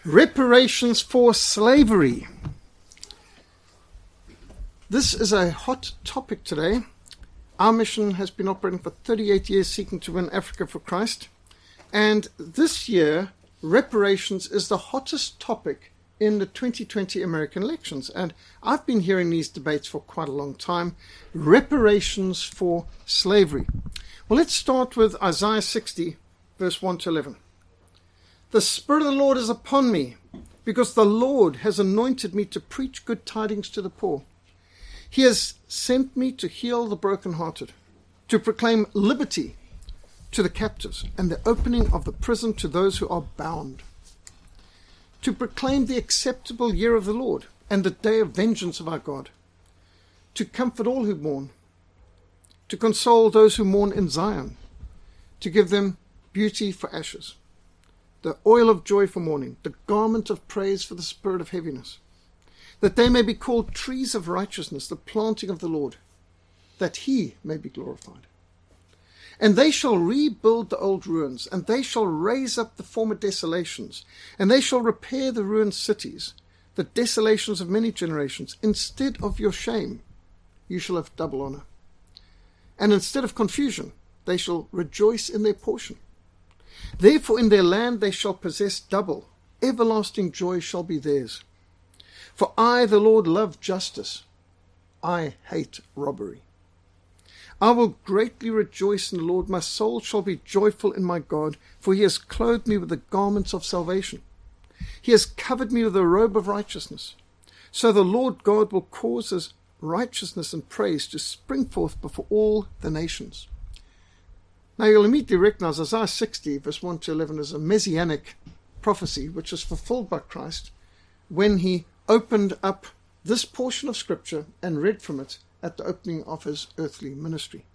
Reparations for slavery. This is a hot topic today. Our mission has been operating for 38 years, seeking to win Africa for Christ. And this year, reparations is the hottest topic in the 2020 American elections. And I've been hearing these debates for quite a long time. Reparations for slavery. Well, let's start with Isaiah 60, verse 1 to 11. The Spirit of the Lord is upon me, because the Lord has anointed me to preach good tidings to the poor. He has sent me to heal the brokenhearted, to proclaim liberty to the captives, and the opening of the prison to those who are bound, to proclaim the acceptable year of the Lord, and the day of vengeance of our God, to comfort all who mourn, to console those who mourn in Zion, to give them beauty for ashes, the oil of joy for mourning, the garment of praise for the spirit of heaviness, that they may be called trees of righteousness, the planting of the Lord, that he may be glorified. And they shall rebuild the old ruins, and they shall raise up the former desolations, and they shall repair the ruined cities, the desolations of many generations. Instead of your shame, you shall have double honor. And instead of confusion, they shall rejoice in their portion. Therefore in their land they shall possess double. Everlasting joy shall be theirs. For I, the Lord, love justice. I hate robbery. I will greatly rejoice in the Lord. My soul shall be joyful in my God, for he has clothed me with the garments of salvation. He has covered me with a robe of righteousness. So the Lord God will cause his righteousness and praise to spring forth before all the nations. Now you'll immediately recognize Isaiah 60, verse 1 to 11, as a messianic prophecy which is fulfilled by Christ when he opened up this portion of Scripture and read from it at the opening of his earthly ministry.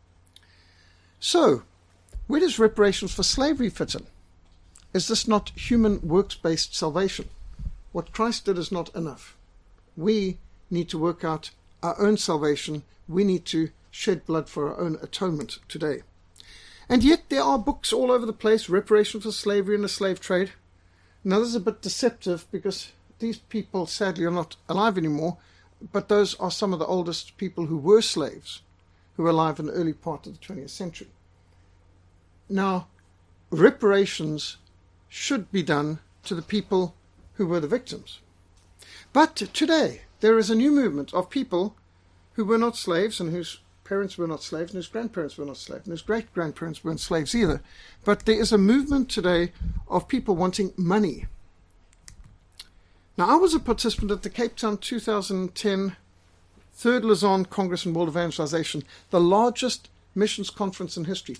So, where does reparations for slavery fit in? Is this not human works-based salvation? What Christ did is not enough. We need to work out our own salvation. We need to shed blood for our own atonement today. And yet there are books all over the place, Reparation for Slavery and the Slave Trade. Now this is a bit deceptive because these people sadly are not alive anymore, but those are some of the oldest people who were slaves, who were alive in the early part of the 20th century. Now, reparations should be done to the people who were the victims. But today there is a new movement of people who were not slaves and whose parents were not slaves, and his grandparents were not slaves, and his great-grandparents weren't slaves either. But there is a movement today of people wanting money. Now, I was a participant at the Cape Town 2010 Third Lausanne Congress on World Evangelization, the largest missions conference in history.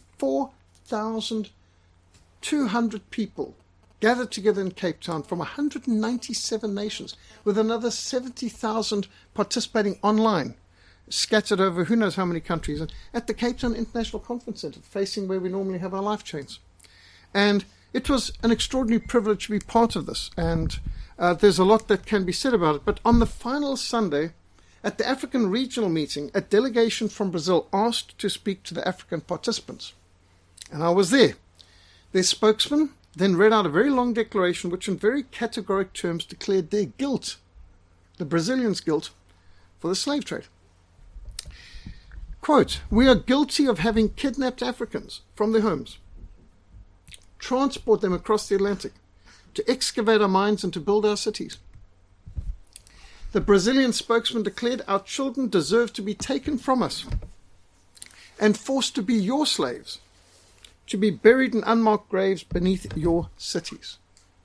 4,200 people gathered together in Cape Town from 197 nations, with another 70,000 participating online, scattered over who knows how many countries, and at the Cape Town International Conference Centre, facing where we normally have our life chains. And it was an extraordinary privilege to be part of this, and there's a lot that can be said about it. But on the final Sunday, at the African regional meeting, a delegation from Brazil asked to speak to the African participants. And I was there. Their spokesman then read out a very long declaration which in very categoric terms declared their guilt, the Brazilians' guilt, for the slave trade. Quote, "We are guilty of having kidnapped Africans from their homes, transport them across the Atlantic, to excavate our mines and to build our cities. The Brazilian spokesman declared our children deserve to be taken from us and forced to be your slaves, to be buried in unmarked graves beneath your cities."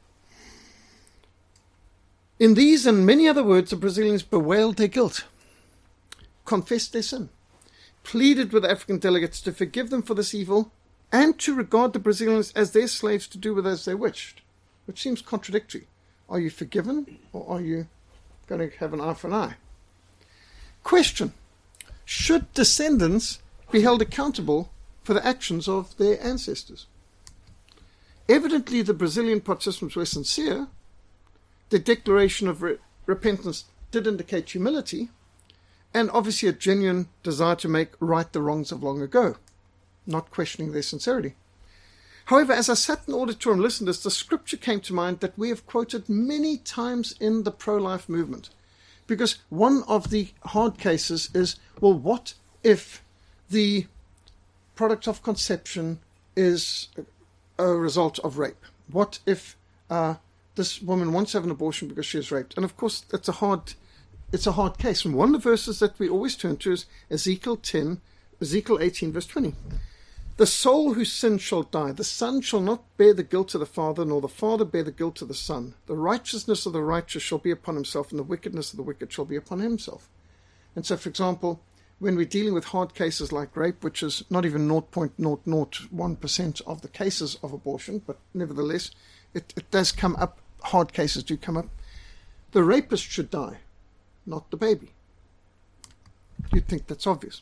In these and many other words, the Brazilians bewailed their guilt, confessed their sin, pleaded with the African delegates to forgive them for this evil and to regard the Brazilians as their slaves to do with as they wished, which seems contradictory. Are you forgiven, or are you going to have an eye for an eye? Question: should descendants be held accountable for the actions of their ancestors? Evidently the Brazilian participants were sincere. The declaration of repentance did indicate humility, and obviously a genuine desire to make right the wrongs of long ago, not questioning their sincerity. However, as I sat in the auditorium and listened to this, the scripture came to mind that we have quoted many times in the pro-life movement. Because one of the hard cases is, well, what if the product of conception is a result of rape? What if this woman wants to have an abortion because she is raped? And of course, it's a hard case. And one of the verses that we always turn to is Ezekiel 18, verse 20. The soul who sins shall die. The son shall not bear the guilt of the father, nor the father bear the guilt of the son. The righteousness of the righteous shall be upon himself, and the wickedness of the wicked shall be upon himself. And so, for example, when we're dealing with hard cases like rape, which is not even 0.001% of the cases of abortion, but nevertheless, it does come up, hard cases do come up, the rapist should die, not the baby. You'd think that's obvious.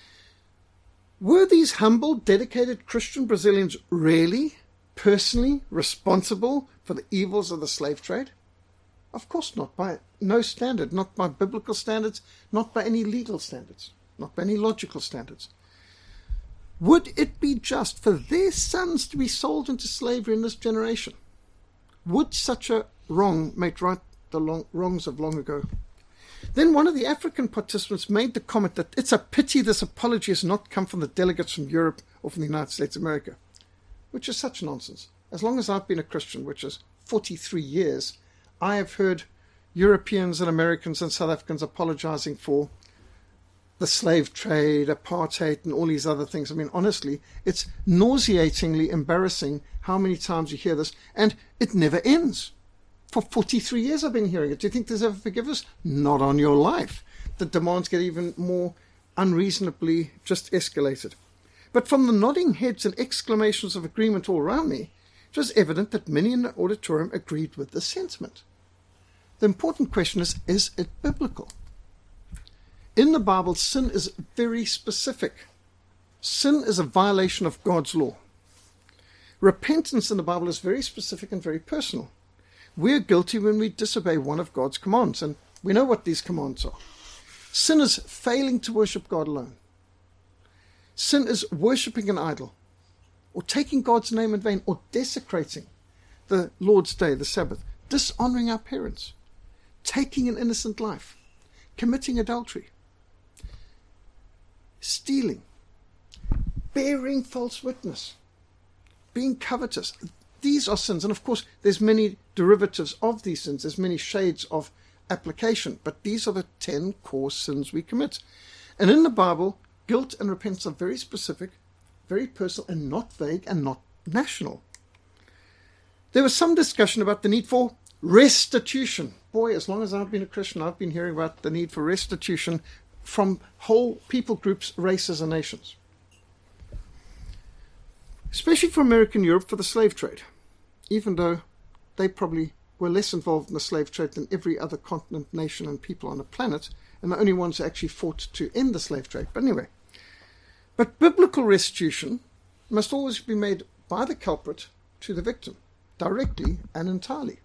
Were these humble, dedicated Christian Brazilians really, personally responsible for the evils of the slave trade? Of course not, by no standard, not by biblical standards, not by any legal standards, not by any logical standards. Would it be just for their sons to be sold into slavery in this generation? Would such a wrong make right the wrongs of long ago? Then one of the African participants made the comment that it's a pity this apology has not come from the delegates from Europe or from the United States of America, which is such nonsense. As long as I've been a Christian, which is 43 years, I have heard Europeans and Americans and South Africans apologizing for the slave trade, apartheid, and all these other things. I mean, honestly, it's nauseatingly embarrassing how many times you hear this, and it never ends. For 43 years I've been hearing it. Do you think there's ever forgiveness? Not on your life. The demands get even more unreasonably just escalated. But from the nodding heads and exclamations of agreement all around me, it was evident that many in the auditorium agreed with the sentiment. The important question is it biblical? In the Bible, sin is very specific. Sin is a violation of God's law. Repentance in the Bible is very specific and very personal. We're guilty when we disobey one of God's commands, and we know what these commands are. Sin is failing to worship God alone. Sin is worshipping an idol, or taking God's name in vain, or desecrating the Lord's day, the Sabbath, dishonoring our parents, taking an innocent life, committing adultery, stealing, bearing false witness, being covetous. These are sins, and of course there's many derivatives of these sins, there's many shades of application, but these are the 10 core sins we commit. And in the Bible, guilt and repentance are very specific, very personal, and not vague and not national. There was some discussion about the need for restitution. Boy, as long as I've been a Christian, I've been hearing about the need for restitution from whole people groups, races, and nations. Especially for American Europe, for the slave trade, even though they probably were less involved in the slave trade than every other continent, nation, and people on the planet, and the only ones who actually fought to end the slave trade. But anyway, but biblical restitution must always be made by the culprit to the victim, directly and entirely.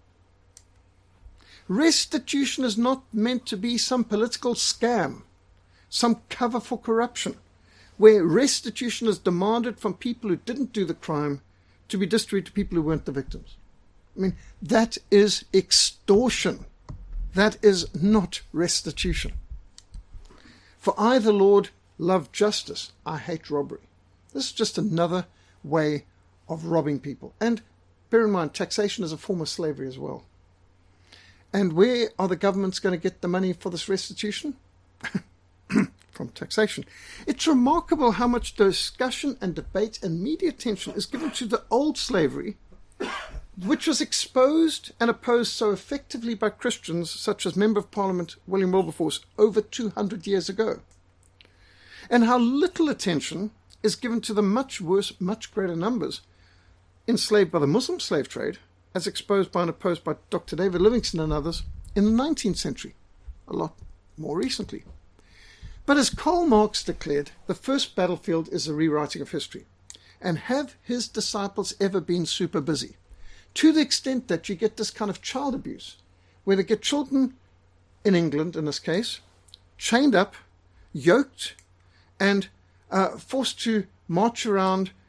Restitution is not meant to be some political scam, some cover for corruption, where restitution is demanded from people who didn't do the crime to be distributed to people who weren't the victims. I mean, that is extortion. That is not restitution. For I, the Lord, love justice. I hate robbery. This is just another way of robbing people. And bear in mind, taxation is a form of slavery as well. And where are the governments going to get the money for this restitution? From taxation. It's remarkable how much discussion and debate and media attention is given to the old slavery, which was exposed and opposed so effectively by Christians such as Member of Parliament William Wilberforce over 200 years ago, and how little attention is given to the much worse, much greater numbers enslaved by the Muslim slave trade, as exposed by and opposed by Dr. David Livingstone and others in the 19th century, a lot more recently. But as Karl Marx declared, the first battlefield is the rewriting of history. And have his disciples ever been super busy? To the extent that you get this kind of child abuse, where they get children, in England in this case, chained up, yoked, and forced to march around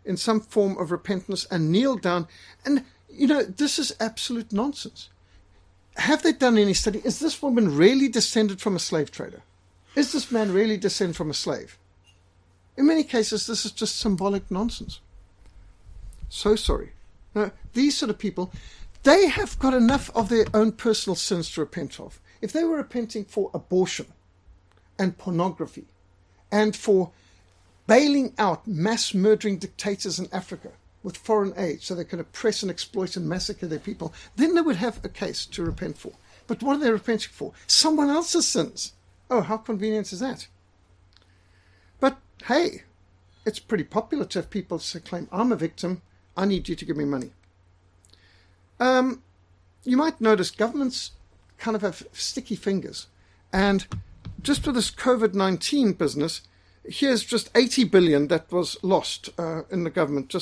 in some form of repentance and kneel down. And, this is absolute nonsense. Have they done any study? Is this woman really descended from a slave trader? Is this man really descended from a slave? In many cases, this is just symbolic nonsense. So sorry. No, these sort of people, they have got enough of their own personal sins to repent of. If they were repenting for abortion and pornography and for bailing out mass murdering dictators in Africa with foreign aid so they could oppress and exploit and massacre their people, then they would have a case to repent for. But what are they repenting for? Someone else's sins. Oh, how convenient is that? But hey, it's pretty popular to have people claim, I'm a victim, I need you to give me money. You might notice governments kind of have sticky fingers. And just for this COVID-19 business, here's just 80 billion that was lost in the government.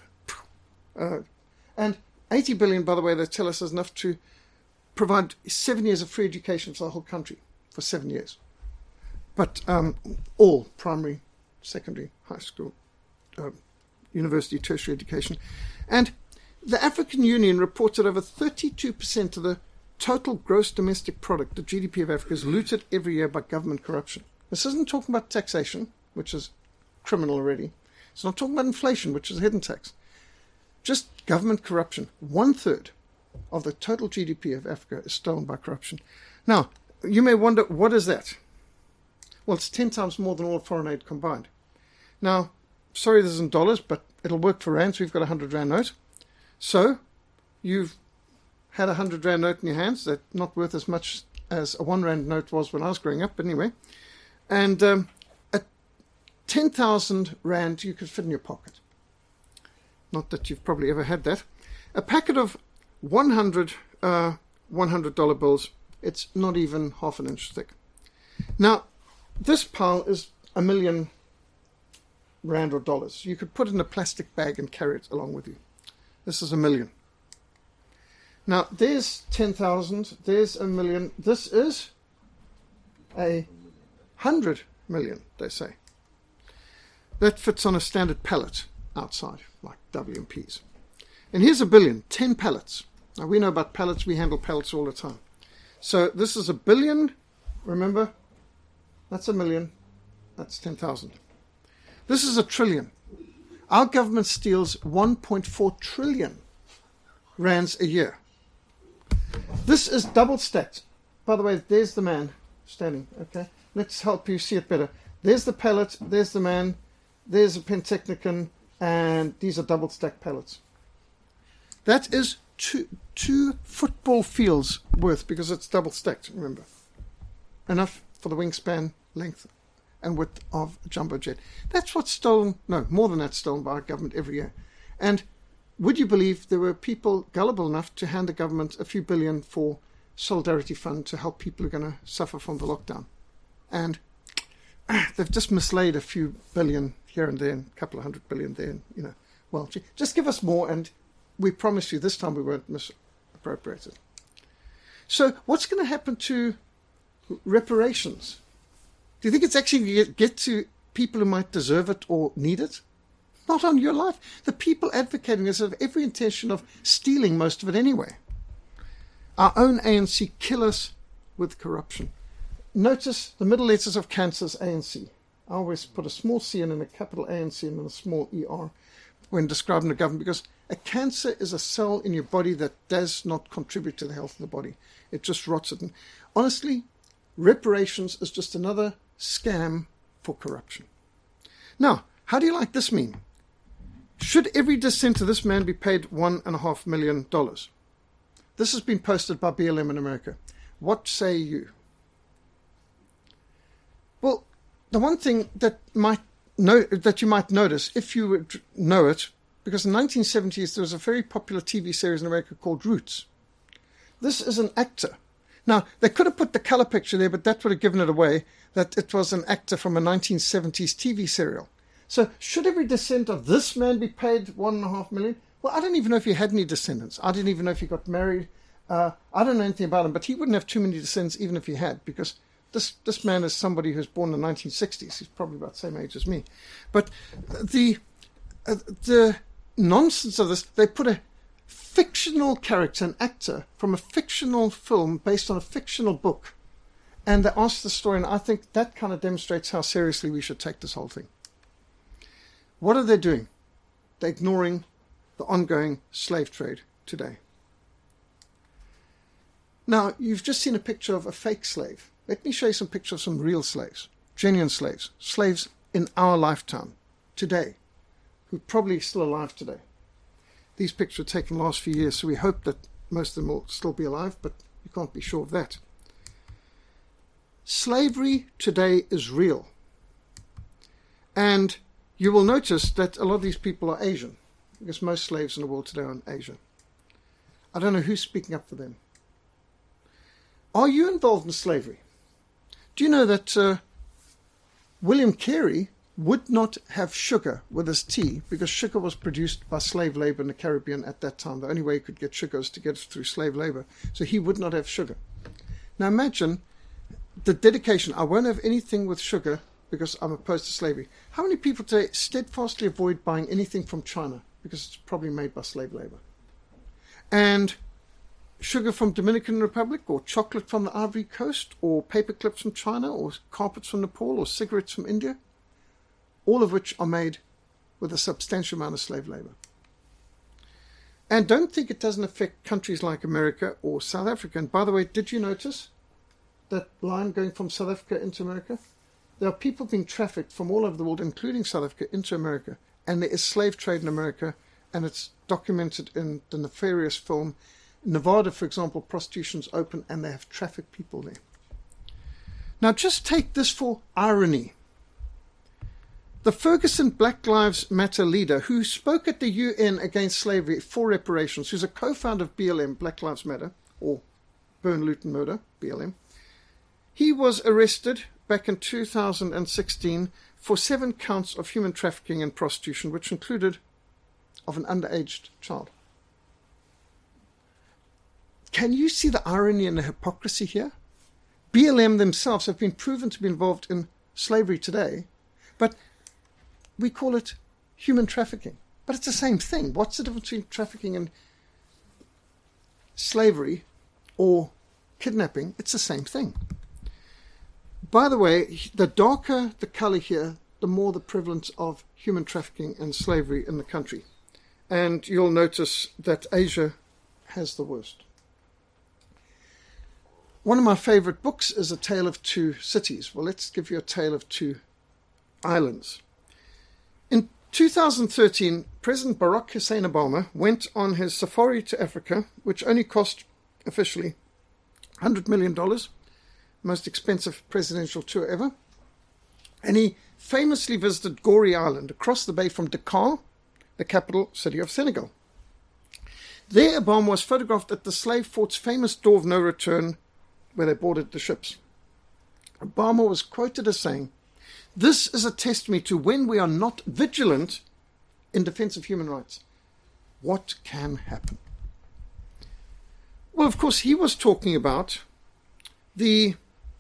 And 80 billion, by the way, they tell us is enough to provide 7 years of free education for the whole country for 7 years. But all primary, secondary, high school, university, tertiary education. And the African Union reports that over 32% of the total gross domestic product, the GDP of Africa, is looted every year by government corruption. This isn't talking about taxation, which is criminal already. It's not talking about inflation, which is a hidden tax. Just government corruption. 1/3 of the total GDP of Africa is stolen by corruption. Now, you may wonder, what is that? Well, it's 10 times more than all foreign aid combined. Now, sorry this isn't dollars, but it'll work for rands. We've got a 100 rand note. So, you've had a 100 rand note in your hands. That's not worth as much as a 1 rand note was when I was growing up, but anyway. And at 10,000 rand, you could fit in your pocket. Not that you've probably ever had that. A packet of 100 $100 bills, it's not even half an inch thick. Now, this pile is 1 million rand or dollars. You could put it in a plastic bag and carry it along with you. This is 1 million. Now, there's 10,000, there's 1 million. This is 100 million, they say. That fits on a standard pallet outside, like W&Ps. And here's 1 billion, 10 pallets. Now, we know about pallets. We handle pallets all the time. So this is 1 billion. Remember, that's 1 million. That's 10,000. This is 1 trillion. Our government steals 1.4 trillion rands a year. This is double stacked. By the way, there's the man standing. Okay, let's help you see it better. There's the pallet. There's the man. There's a Pentechnicon, and these are double stacked pallets. That is two football fields worth, because it's double stacked. Remember, enough for the wingspan, length, and width of a jumbo jet. That's what's stolen. No, more than that, stolen by our government every year. And would you believe there were people gullible enough to hand the government a few billion for Solidarity Fund to help people who are going to suffer from the lockdown? And they've just mislaid a few billion here and there, and a couple of 100 billion there. And, you know, well, just give us more, and we promise you this time we won't misappropriate it. So what's going to happen to reparations? Do you think it's actually going to get to people who might deserve it or need it? Not on your life. The people advocating this have every intention of stealing most of it anyway. Our own ANC kill us with corruption. Notice the middle letters of cancer's ANC. I always put a small c in and a capital ANC and then a small ER when describing the government, because a cancer is a cell in your body that does not contribute to the health of the body. It just rots it. And honestly, reparations is just another scam for corruption. Now, how do you like this meme? Should every descent of this man be paid $1.5 million? This has been posted by BLM in America. What say you? Well, the one thing that you might notice, if you would know it, because in the 1970s there was a very popular TV series in America called Roots. This is an actor. Now, they could have put the color picture there, but that would have given it away that it was an actor from a 1970s TV serial. So should every descendant of this man be paid $1.5 million? Well, I don't even know if he had any descendants. I didn't even know if he got married. I don't know anything about him, but he wouldn't have too many descendants even if he had, because this man is somebody who's born in the 1960s. He's probably about the same age as me. But the nonsense of this, they put a fictional character, an actor, from a fictional film based on a fictional book, and they asked the story, and I think that kind of demonstrates how seriously we should take this whole thing. What are they doing? They're ignoring the ongoing slave trade today. Now, you've just seen a picture of a fake slave. Let me show you some pictures of some real slaves, genuine slaves, slaves in our lifetime, today, who are probably still alive today. These pictures were taken last few years, so we hope that most of them will still be alive, but you can't be sure of that. Slavery today is real. And you will notice that a lot of these people are Asian, because most slaves in the world today are in Asia. I don't know who's speaking up for them. Are you involved in slavery? Do you know that William Carey would not have sugar with his tea because sugar was produced by slave labor in the Caribbean at that time. The only way he could get sugar was to get it through slave labor. So he would not have sugar. Now imagine the dedication. I won't have anything with sugar because I'm opposed to slavery. How many people today steadfastly avoid buying anything from China because it's probably made by slave labor? And sugar from Dominican Republic, or chocolate from the Ivory Coast, or paper clips from China, or carpets from Nepal, or cigarettes from India, all of which are made with a substantial amount of slave labor. And don't think it doesn't affect countries like America or South Africa. And by the way, did you notice that line going from South Africa into America? There are people being trafficked from all over the world, including South Africa, into America. And there is slave trade in America, and it's documented in the nefarious film. Nevada, for example, prostitution's open, and they have trafficked people there. Now just take this for irony. The Ferguson Black Lives Matter leader, who spoke at the UN against slavery for reparations, who's a co-founder of BLM, Black Lives Matter, or Burn, Loot and Murder, BLM, he was arrested back in 2016 for 7 counts of human trafficking and prostitution, which included of an underaged child. Can you see the irony and the hypocrisy here? BLM themselves have been proven to be involved in slavery today, but we call it human trafficking. But it's the same thing. What's the difference between trafficking and slavery or kidnapping? It's the same thing. By the way, the darker the color here, the more the prevalence of human trafficking and slavery in the country. And you'll notice that Asia has the worst. One of my favorite books is A Tale of Two Cities. Well, let's give you a tale of two islands. In 2013, President Barack Hussein Obama went on his safari to Africa, which only cost officially $100 million, most expensive presidential tour ever. And he famously visited Gorée Island across the bay from Dakar, the capital city of Senegal. There, Obama was photographed at the slave fort's famous door of no return, where they boarded the ships. Obama was quoted as saying, "This is a testimony to when we are not vigilant in defense of human rights, what can happen." Well, of course, he was talking about the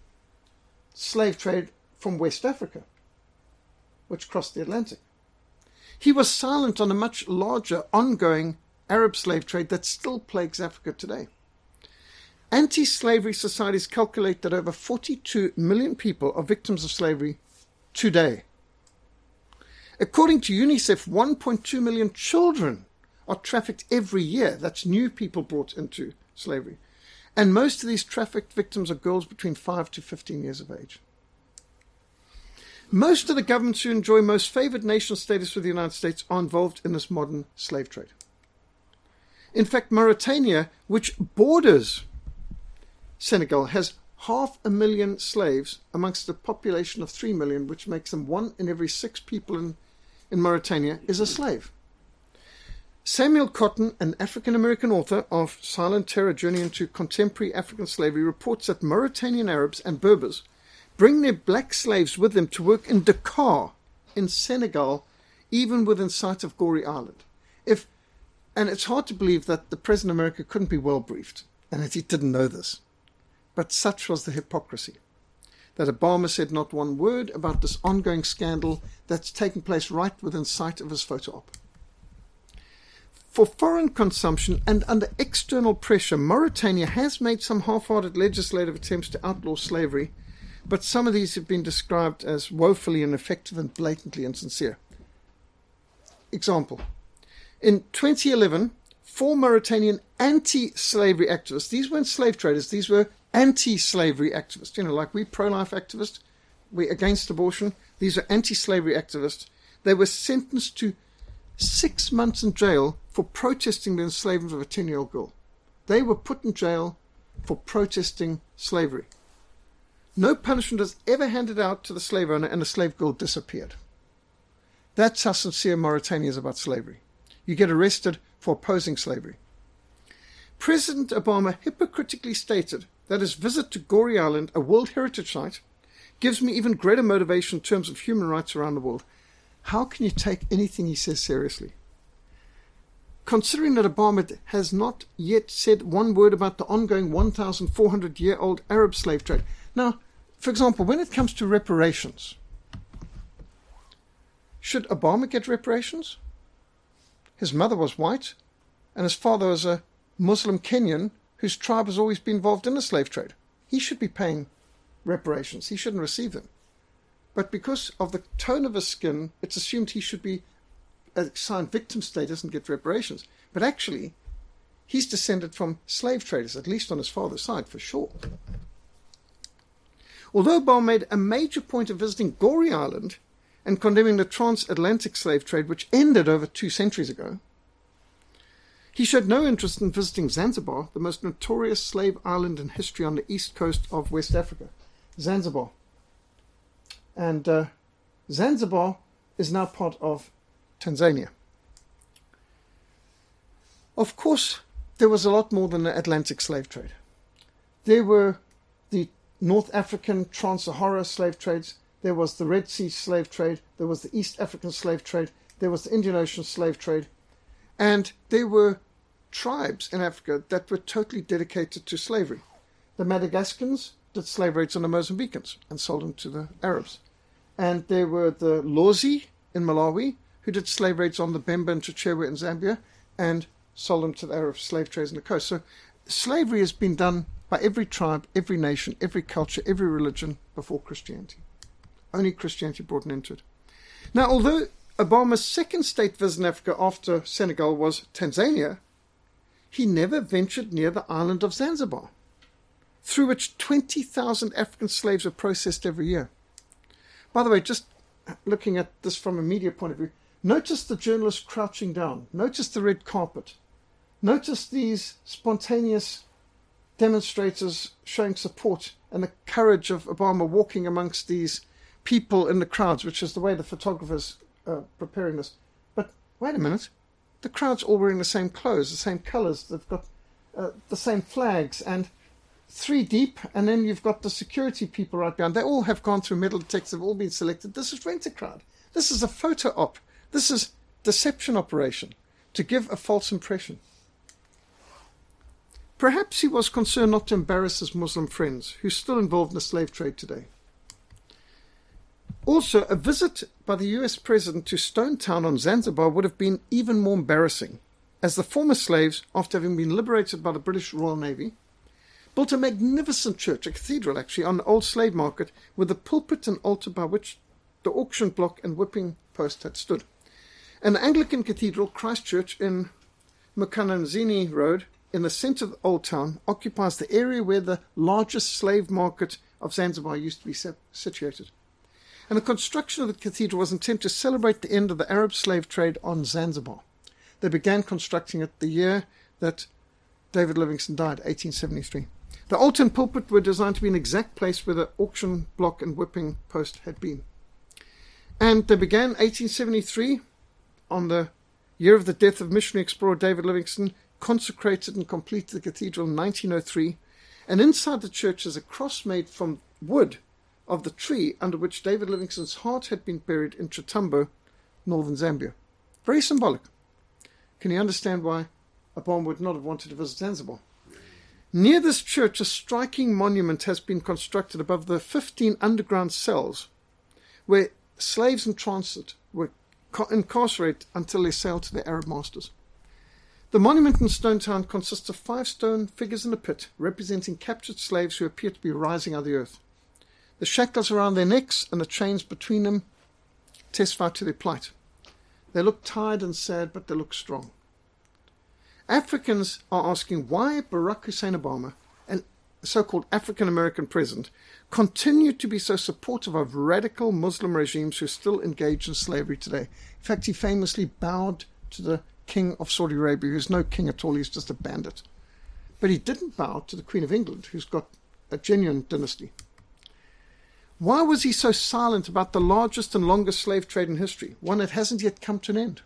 slave trade from West Africa, which crossed the Atlantic. He was silent on a much larger, ongoing Arab slave trade that still plagues Africa today. Anti-slavery societies calculate that over 42 million people are victims of slavery today. According to UNICEF, 1.2 million children are trafficked every year. That's new people brought into slavery. And most of these trafficked victims are girls between 5 to 15 years of age. Most of the governments who enjoy most favored nation status with the United States are involved in this modern slave trade. In fact, Mauritania, which borders Senegal, has 500,000 slaves amongst a population of 3 million, which makes them 1 in every 6 people in Mauritania is a slave. Samuel Cotton, an African-American author of Silent Terror: Journey into Contemporary African Slavery, reports that Mauritanian Arabs and Berbers bring their black slaves with them to work in Dakar, in Senegal, even within sight of Gorée Island. And it's hard to believe that the President of America couldn't be well briefed, and that he didn't know this. But such was the hypocrisy. that Obama said not one word about this ongoing scandal that's taking place right within sight of his photo op. For foreign consumption and under external pressure, Mauritania has made some half-hearted legislative attempts to outlaw slavery, but some of these have been described as woefully ineffective and blatantly insincere. Example. In 2011, 4 Mauritanian anti-slavery activists, these weren't slave traders, these were anti-slavery activists, like we pro-life activists, we're against abortion, these are anti-slavery activists. They were sentenced to 6 months in jail for protesting the enslavement of a 10-year-old girl. They were put in jail for protesting slavery. No punishment was ever handed out to the slave owner, and the slave girl disappeared. That's how sincere Mauritania is about slavery. You get arrested for opposing slavery. President Obama hypocritically stated that his visit to Gorée Island, a World Heritage Site, gives me even greater motivation in terms of human rights around the world. How can you take anything he says seriously? Considering that Obama has not yet said one word about the ongoing 1,400-year-old Arab slave trade. Now, for example, when it comes to reparations, should Obama get reparations? His mother was white, and his father was a Muslim Kenyan whose tribe has always been involved in the slave trade. He should be paying reparations. He shouldn't receive them. But because of the tone of his skin, it's assumed he should be assigned victim status and get reparations. But actually, he's descended from slave traders, at least on his father's side, for sure. Although Obama made a major point of visiting Gorée Island and condemning the transatlantic slave trade, which ended over 2 centuries ago, he showed no interest in visiting Zanzibar, the most notorious slave island in history on the east coast of West Africa. Zanzibar. And Zanzibar is now part of Tanzania. Of course, there was a lot more than the Atlantic slave trade. There were the North African trans-Sahara slave trades, there was the Red Sea slave trade, there was the East African slave trade, there was the Indian Ocean slave trade, and there were tribes in Africa that were totally dedicated to slavery. The Madagascans did slave raids on the Mozambicans and sold them to the Arabs. And there were the Lozi in Malawi who did slave raids on the Bemba and Chichewa in Zambia and sold them to the Arab slave traders on the coast. So slavery has been done by every tribe, every nation, every culture, every religion before Christianity. Only Christianity brought an end to it. Now, although Obama's second state visit in Africa after Senegal was Tanzania, he never ventured near the island of Zanzibar, through which 20,000 African slaves were processed every year. By the way, just looking at this from a media point of view, notice the journalists crouching down. Notice the red carpet. Notice these spontaneous demonstrators showing support and the courage of Obama walking amongst these people in the crowds, which is the way the photographers are preparing this. But wait a minute. The crowd's all wearing the same clothes, the same colours. They've got the same flags, and 3 deep, and then you've got the security people right behind. They all have gone through metal detectors, they've all been selected. This is Rent-A-Crowd. This is a photo op. This is deception operation to give a false impression. Perhaps he was concerned not to embarrass his Muslim friends, who are still involved in the slave trade today. Also, a visit by the US president to Stone Town on Zanzibar would have been even more embarrassing, as the former slaves, after having been liberated by the British Royal Navy, built a magnificent church, a cathedral actually, on the old slave market with the pulpit and altar by which the auction block and whipping post had stood. And the Anglican Cathedral, Christ Church in Mkananzini Road, in the centre of the old town, occupies the area where the largest slave market of Zanzibar used to be situated. And the construction of the cathedral was intended to celebrate the end of the Arab slave trade on Zanzibar. They began constructing it the year that David Livingstone died, 1873. The altar and pulpit were designed to be an exact place where the auction block and whipping post had been. And they began 1873, on the year of the death of missionary explorer David Livingstone, consecrated and completed the cathedral in 1903. And inside the church is a cross made from wood of the tree under which David Livingstone's heart had been buried in Chitambo, northern Zambia. Very symbolic. Can you understand why Obama would not have wanted to visit Zanzibar? Near this church, a striking monument has been constructed above the 15 underground cells where slaves in transit were incarcerated until they sailed to their Arab masters. The monument in Stonetown consists of 5 stone figures in a pit representing captured slaves who appear to be rising out of the earth. The shackles around their necks and the chains between them testify to their plight. They look tired and sad, but they look strong. Africans are asking why Barack Hussein Obama, a so-called African-American president, continue to be so supportive of radical Muslim regimes who still engage in slavery today. In fact, he famously bowed to the King of Saudi Arabia, who's no king at all, he's just a bandit. But he didn't bow to the Queen of England, who's got a genuine dynasty. Why was he so silent about the largest and longest slave trade in history, one that hasn't yet come to an end?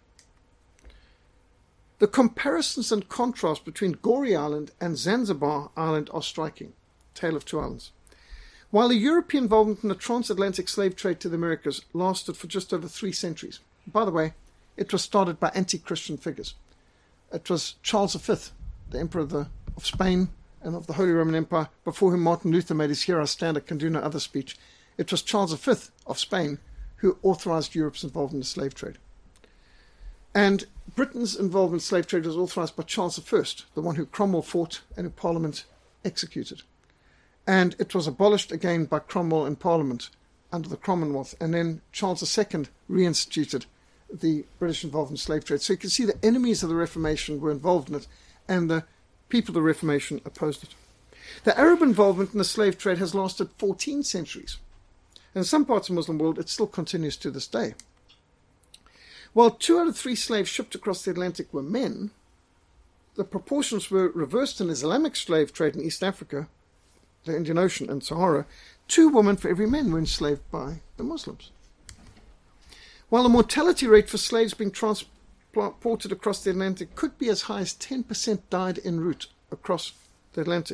The comparisons and contrasts between Goree Island and Zanzibar Island are striking. Tale of two islands. While the European involvement in the transatlantic slave trade to the Americas lasted for just over 3 centuries. By the way, it was started by anti-Christian figures. It was Charles V, the Emperor of Spain and of the Holy Roman Empire, before whom Martin Luther made his "Here I Stand, I Can Do No Other" speech. It was Charles V of Spain who authorized Europe's involvement in the slave trade. And Britain's involvement in slave trade was authorized by Charles I, the one who Cromwell fought and who Parliament executed. And it was abolished again by Cromwell in Parliament under the Commonwealth. And then Charles II reinstituted the British involvement in slave trade. So you can see the enemies of the Reformation were involved in it, and the people of the Reformation opposed it. The Arab involvement in the slave trade has lasted 14 centuries. And in some parts of the Muslim world, it still continues to this day. While 2 out of 3 slaves shipped across the Atlantic were men, the proportions were reversed in Islamic slave trade in East Africa, the Indian Ocean and Sahara. 2 women for every man were enslaved by the Muslims. While the mortality rate for slaves being transported across the Atlantic could be as high as 10% died en route across the Atlantic.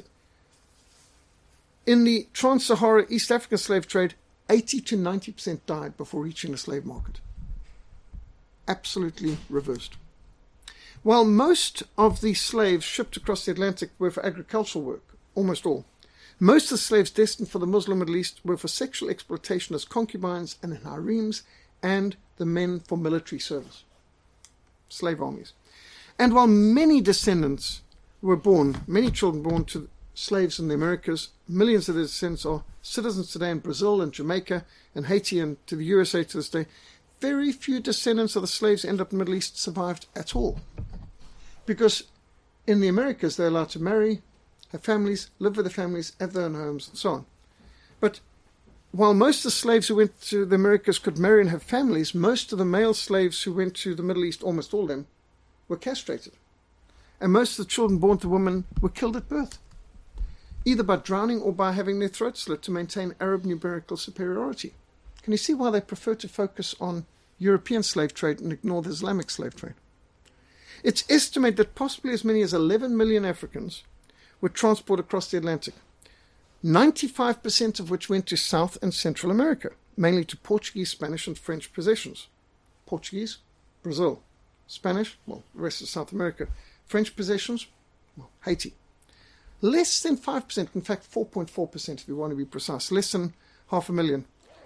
In the trans-Sahara East African slave trade, 80 to 90% died before reaching the slave market. Absolutely reversed. While most of the slaves shipped across the Atlantic were for agricultural work, almost all, most of the slaves destined for the Muslim Middle East were for sexual exploitation as concubines and in harems, and the men for military service, slave armies. And while many descendants were born, many children born to slaves in the Americas, millions of their descendants are citizens today in Brazil and Jamaica and Haiti and to the USA to this day, very few descendants of the slaves end up in the Middle East survived at all. Because in the Americas they're allowed to marry, have families, live with their families, have their own homes, and so on. But while most of the slaves who went to the Americas could marry and have families, most of the male slaves who went to the Middle East, almost all of them, were castrated. And most of the children born to women were killed at birth, either by drowning or by having their throats slit to maintain Arab numerical superiority. Can you see why they prefer to focus on European slave trade and ignore the Islamic slave trade? It's estimated that possibly as many as 11 million Africans were transported across the Atlantic, 95% of which went to South and Central America, mainly to Portuguese, Spanish, and French possessions. Portuguese, Brazil. Spanish, well, the rest of South America. French possessions, well, Haiti. Less than 5%, in fact 4.4% if you want to be precise, less than 500,000,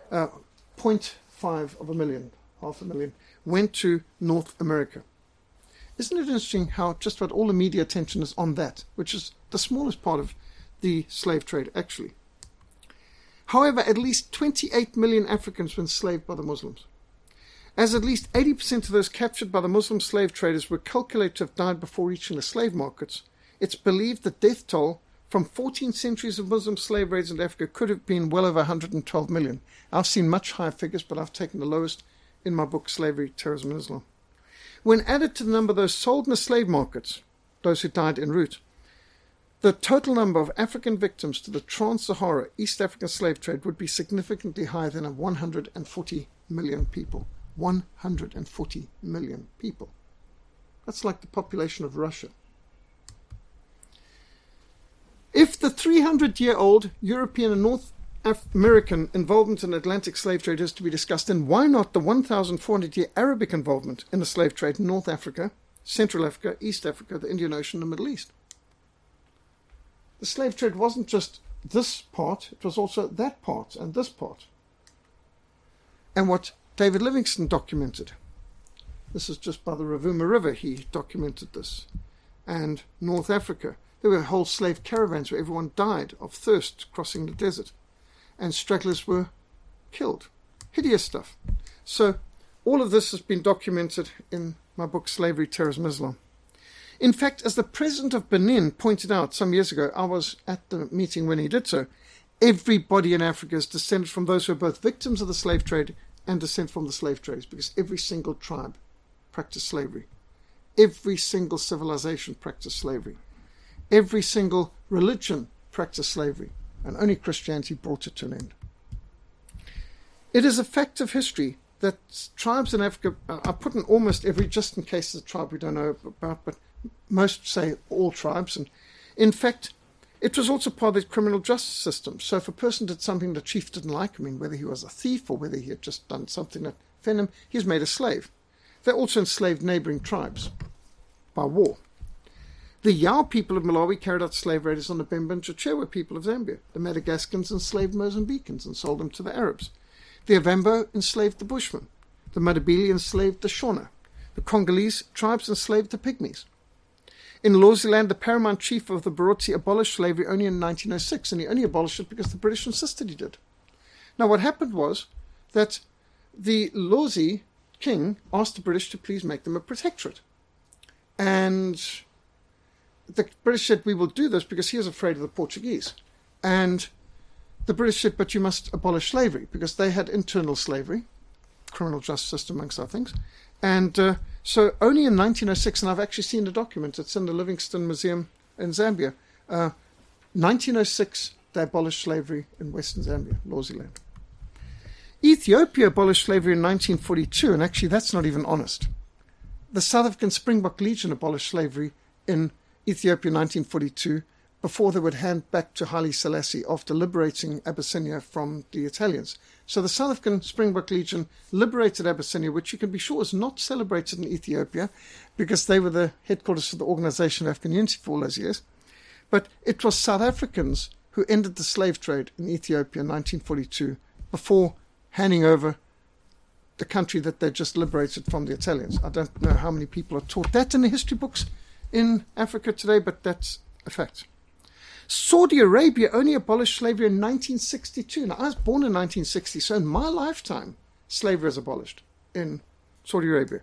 0.5 of a million, 500,000, went to North America. Isn't it interesting how just about all the media attention is on that, which is the smallest part of the slave trade, actually. However, at least 28 million Africans were enslaved by the Muslims. As at least 80% of those captured by the Muslim slave traders were calculated to have died before reaching the slave markets, it's believed the death toll from 14 centuries of Muslim slave raids in Africa could have been well over 112 million. I've seen much higher figures, but I've taken the lowest in my book, Slavery, Terrorism, and Islam. When added to the number of those sold in the slave markets, those who died en route, the total number of African victims to the trans-Sahara East African slave trade would be significantly higher than 140 million people. 140 million people. That's like the population of Russia. If the 300-year-old European and North American involvement in Atlantic slave trade is to be discussed, then why not the 1,400-year Arabic involvement in the slave trade in North Africa, Central Africa, East Africa, the Indian Ocean, and the Middle East? the slave trade wasn't just this part, it was also that part and this part. And what David Livingstone documented, this is just by the Rovuma River, he documented this, and North Africa, there were whole slave caravans where everyone died of thirst crossing the desert, and stragglers were killed. Hideous stuff. So all of this has been documented in my book, Slavery, Terrorism, Islam. In fact, as the president of Benin pointed out some years ago, I was at the meeting when he did so, everybody in Africa is descended from those who are both victims of the slave trade and descend from the slave trades, because every single tribe practiced slavery. Every single civilization practiced slavery. Every single religion practiced slavery, and only Christianity brought it to an end. It is a fact of history that tribes in Africa are put in almost every, just in case there's a tribe we don't know about, but most say all tribes. And in fact, it was also part of the criminal justice system. So if a person did something the chief didn't like, I mean, whether he was a thief or whether he had just done something that offended him, he was made a slave. They also enslaved neighboring tribes by war. The Yao people of Malawi carried out slave raiders on the Bemba and Chichewa people of Zambia. The Madagascans enslaved Mozambicans and sold them to the Arabs. The Avambo enslaved the Bushmen. The Madabili enslaved the Shona. The Congolese tribes enslaved the Pygmies. In Lawsland, the paramount chief of the Barotse abolished slavery only in 1906, and he only abolished it because the British insisted he did. Now, what happened was that the Lawsi king asked the British to please make them a protectorate. And the British said, we will do this because he was afraid of the Portuguese. And the British said, but you must abolish slavery, because they had internal slavery, criminal justice system amongst other things. And so only in 1906, and I've actually seen the document, it's in the Livingstone Museum in Zambia, 1906 they abolished slavery in Western Zambia, Lawsland. Ethiopia abolished slavery in 1942, and actually that's not even honest. The South African Springbok Legion abolished slavery in Ethiopia in 1942 before they would hand back to Haile Selassie after liberating Abyssinia from the Italians. So the South African Springbok Legion liberated Abyssinia, which you can be sure is not celebrated in Ethiopia because they were the headquarters for the Organization of African Unity for all those years. But it was South Africans who ended the slave trade in Ethiopia in 1942 before handing over the country that they just liberated from the Italians. I don't know how many people are taught that in the history books in Africa today, but that's a fact. Saudi Arabia only abolished slavery in 1962. Now, I was born in 1960, so in my lifetime, slavery was abolished in Saudi Arabia.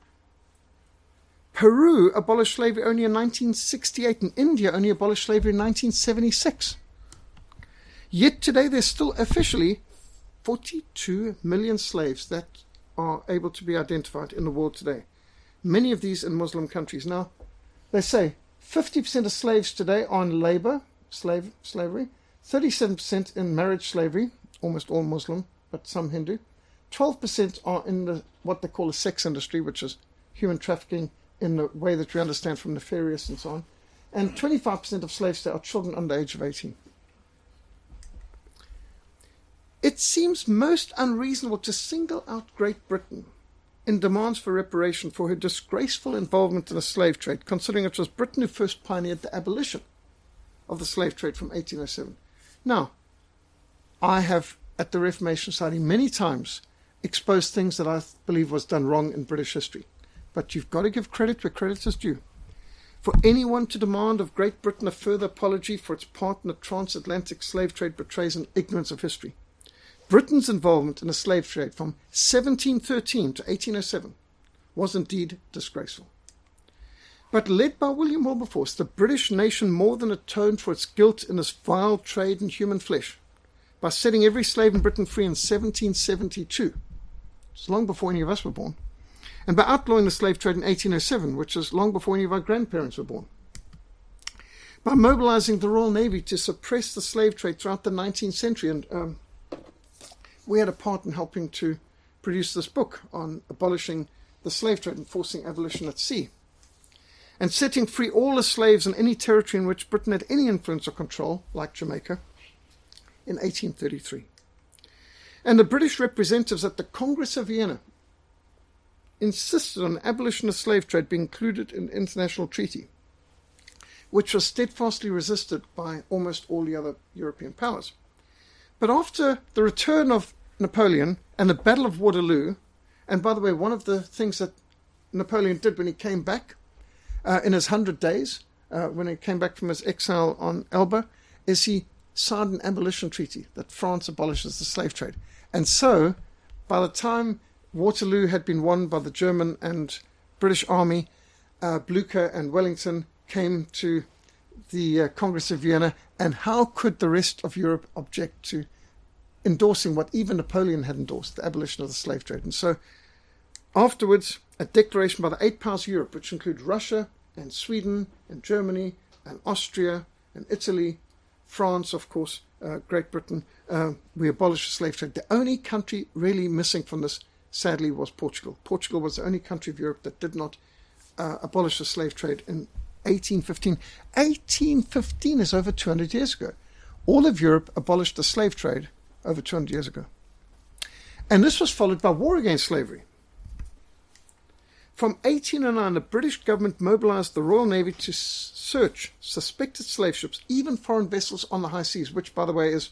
Peru abolished slavery only in 1968, and India only abolished slavery in 1976. Yet today, there's still officially 42 million slaves that are able to be identified in the world today. Many of these in Muslim countries. Now, they say 50% of slaves today are in labor, slavery, 37% in marriage slavery, almost all Muslim, but some Hindu. 12% are in what they call the sex industry, which is human trafficking in the way that we understand from nefarious and so on. And 25% of slaves today are children under the age of 18. It seems most unreasonable to single out Great Britain in demands for reparation for her disgraceful involvement in the slave trade, considering it was Britain who first pioneered the abolition of the slave trade from 1807. Now, I have, at the Reformation Society, many times exposed things that I believe was done wrong in British history. But you've got to give credit where credit is due. For anyone to demand of Great Britain a further apology for its part in the transatlantic slave trade betrays an ignorance of history. Britain's involvement in the slave trade from 1713 to 1807 was indeed disgraceful. But led by William Wilberforce, the British nation more than atoned for its guilt in this vile trade in human flesh by setting every slave in Britain free in 1772. It's long before any of us were born. And by outlawing the slave trade in 1807, which is long before any of our grandparents were born. By mobilizing the Royal Navy to suppress the slave trade throughout the 19th century. And we had a part in helping to produce this book on abolishing the slave trade and forcing abolition at sea. And setting free all the slaves in any territory in which Britain had any influence or control, like Jamaica, in 1833. And the British representatives at the Congress of Vienna insisted on abolition of slave trade being included in the international treaty. which was steadfastly resisted by almost all the other European powers. But after the return of Napoleon and the Battle of Waterloo, and by the way, one of the things that Napoleon did when he came back in his 100 days, when he came back from his exile on Elba, is he signed an abolition treaty that France abolishes the slave trade. And so, by the time Waterloo had been won by the German and British army, Blucher and Wellington came to the Congress of Vienna, and how could the rest of Europe object to endorsing what even Napoleon had endorsed, the abolition of the slave trade? And so, afterwards, a declaration by the 8 powers of Europe, which include Russia and Sweden and Germany and Austria and Italy, France, of course, Great Britain, we abolished the slave trade. The only country really missing from this, sadly, was Portugal. Portugal was the only country of Europe that did not abolish the slave trade in 1815. 1815 is over 200 years ago. All of Europe abolished the slave trade over 200 years ago. And this was followed by war against slavery. From 1809, the British government mobilized the Royal Navy to search suspected slave ships, even foreign vessels on the high seas, which, by the way, is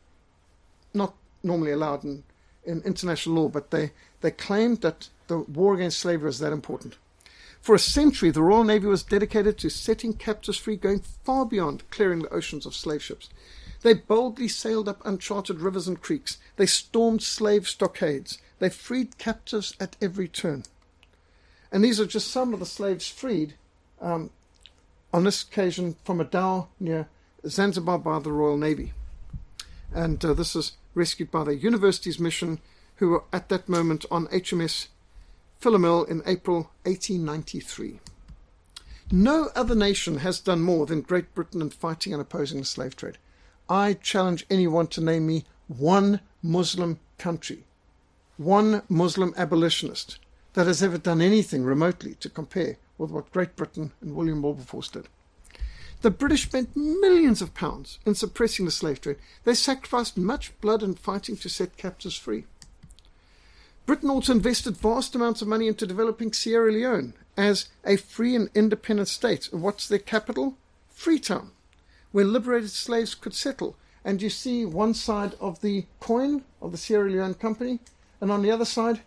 not normally allowed in international law, but they claimed that the war against slavery was that important. For a century, the Royal Navy was dedicated to setting captives free, going far beyond clearing the oceans of slave ships. They boldly sailed up uncharted rivers and creeks. They stormed slave stockades. They freed captives at every turn. And these are just some of the slaves freed on this occasion from a dhow near Zanzibar by the Royal Navy. And this is rescued by the University's mission, who were at that moment on HMS Philomel in April 1893. No other nation has done more than Great Britain in fighting and opposing the slave trade. I challenge anyone to name me one Muslim country, one Muslim abolitionist that has ever done anything remotely to compare with what Great Britain and William Wilberforce did. The British spent millions of pounds in suppressing the slave trade. They sacrificed much blood in fighting to set captives free. Britain also invested vast amounts of money into developing Sierra Leone as a free and independent state. What's their capital? Freetown, where liberated slaves could settle. And you see one side of the coin of the Sierra Leone Company, and on the other side,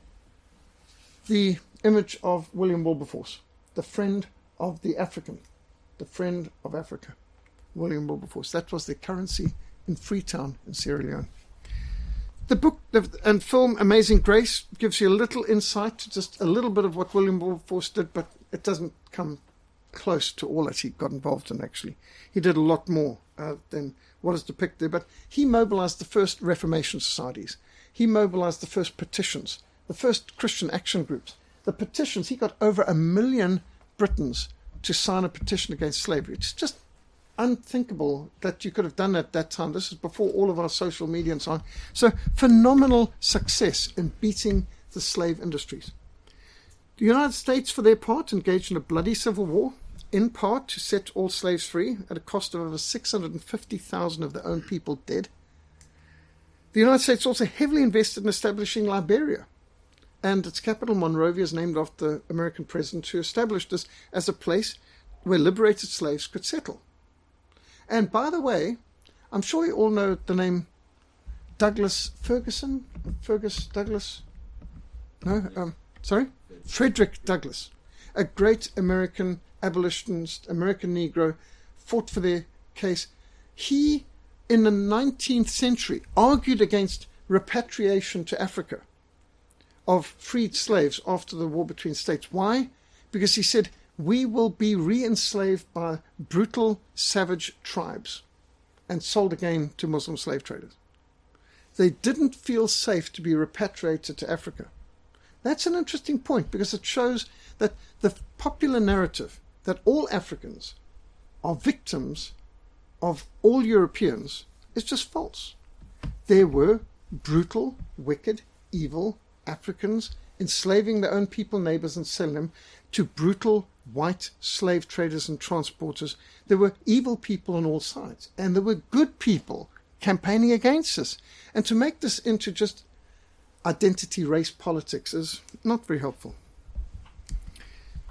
the image of William Wilberforce, the friend of the African, the friend of Africa, William Wilberforce. That was the currency in Freetown in Sierra Leone. The book and film Amazing Grace gives you a little insight to just a little bit of what William Wilberforce did, but it doesn't come close to all that he got involved in, actually. He did a lot more than what is depicted there, but he mobilized the first Reformation societies. He mobilized the first petitions, the first Christian action groups. The petitions, he got over 1 million Britons to sign a petition against slavery. It's just unthinkable that you could have done that at that time. This is before all of our social media and so on. So phenomenal success in beating the slave industries. The United States, for their part, engaged in a bloody civil war, in part to set all slaves free at a cost of over 650,000 of their own people dead. The United States also heavily invested in establishing Liberia, and its capital, Monrovia, is named after the American president who established this as a place where liberated slaves could settle. And by the way, I'm sure you all know the name Douglas Ferguson? Frederick Douglass, a great American abolitionist, American Negro, fought for their case. He, in the 19th century, argued against repatriation to Africa of freed slaves after the war between states. Why? Because he said, we will be re-enslaved by brutal, savage tribes and sold again to Muslim slave traders. They didn't feel safe to be repatriated to Africa. That's an interesting point because it shows that the popular narrative that all Africans are victims of all Europeans is just false. There were brutal, wicked, evil Africans enslaving their own people, neighbors, and selling them to brutal white slave traders and transporters. There were evil people on all sides, and there were good people campaigning against us. And to make this into just identity race politics is not very helpful.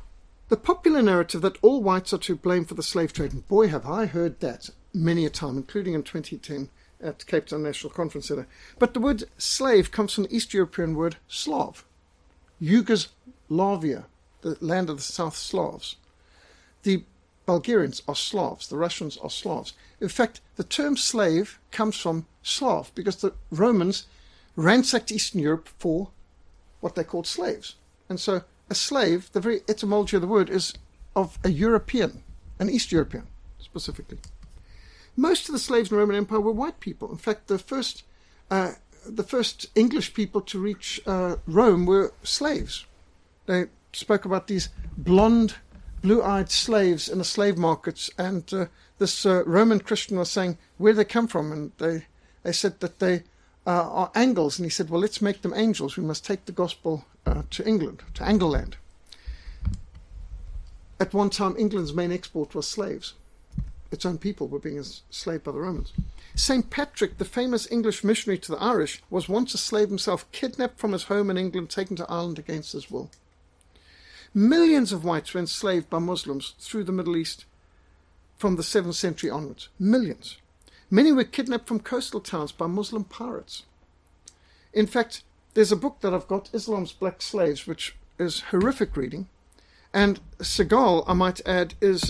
The popular narrative that all whites are to blame for the slave trade, and boy have I heard that many a time, including in 2010 at Cape Town National Conference Centre. But the word slave comes from the East European word Slav, Yugoslavia, the land of the South Slavs. The Bulgarians are Slavs, the Russians are Slavs. In fact, the term slave comes from Slav because the Romans ransacked Eastern Europe for what they called slaves. And so a slave, the very etymology of the word, is of a European, an East European specifically. Most of the slaves in the Roman Empire were white people. In fact, the first English people to reach Rome were slaves. They spoke about these blonde, blue-eyed slaves in the slave markets, and this Roman Christian was saying, where they come from? And they said that they are Angles, and he said, well, let's make them angels. We must take the gospel to England, to Angleland. At one time, England's main export was slaves. Its own people were being enslaved by the Romans. St. Patrick, the famous English missionary to the Irish, was once a slave himself, kidnapped from his home in England, taken to Ireland against his will. Millions of whites were enslaved by Muslims through the Middle East from the 7th century onwards. Millions. Many were kidnapped from coastal towns by Muslim pirates. In fact, there's a book that I've got, Islam's Black Slaves, which is horrific reading. And Segal, I might add, is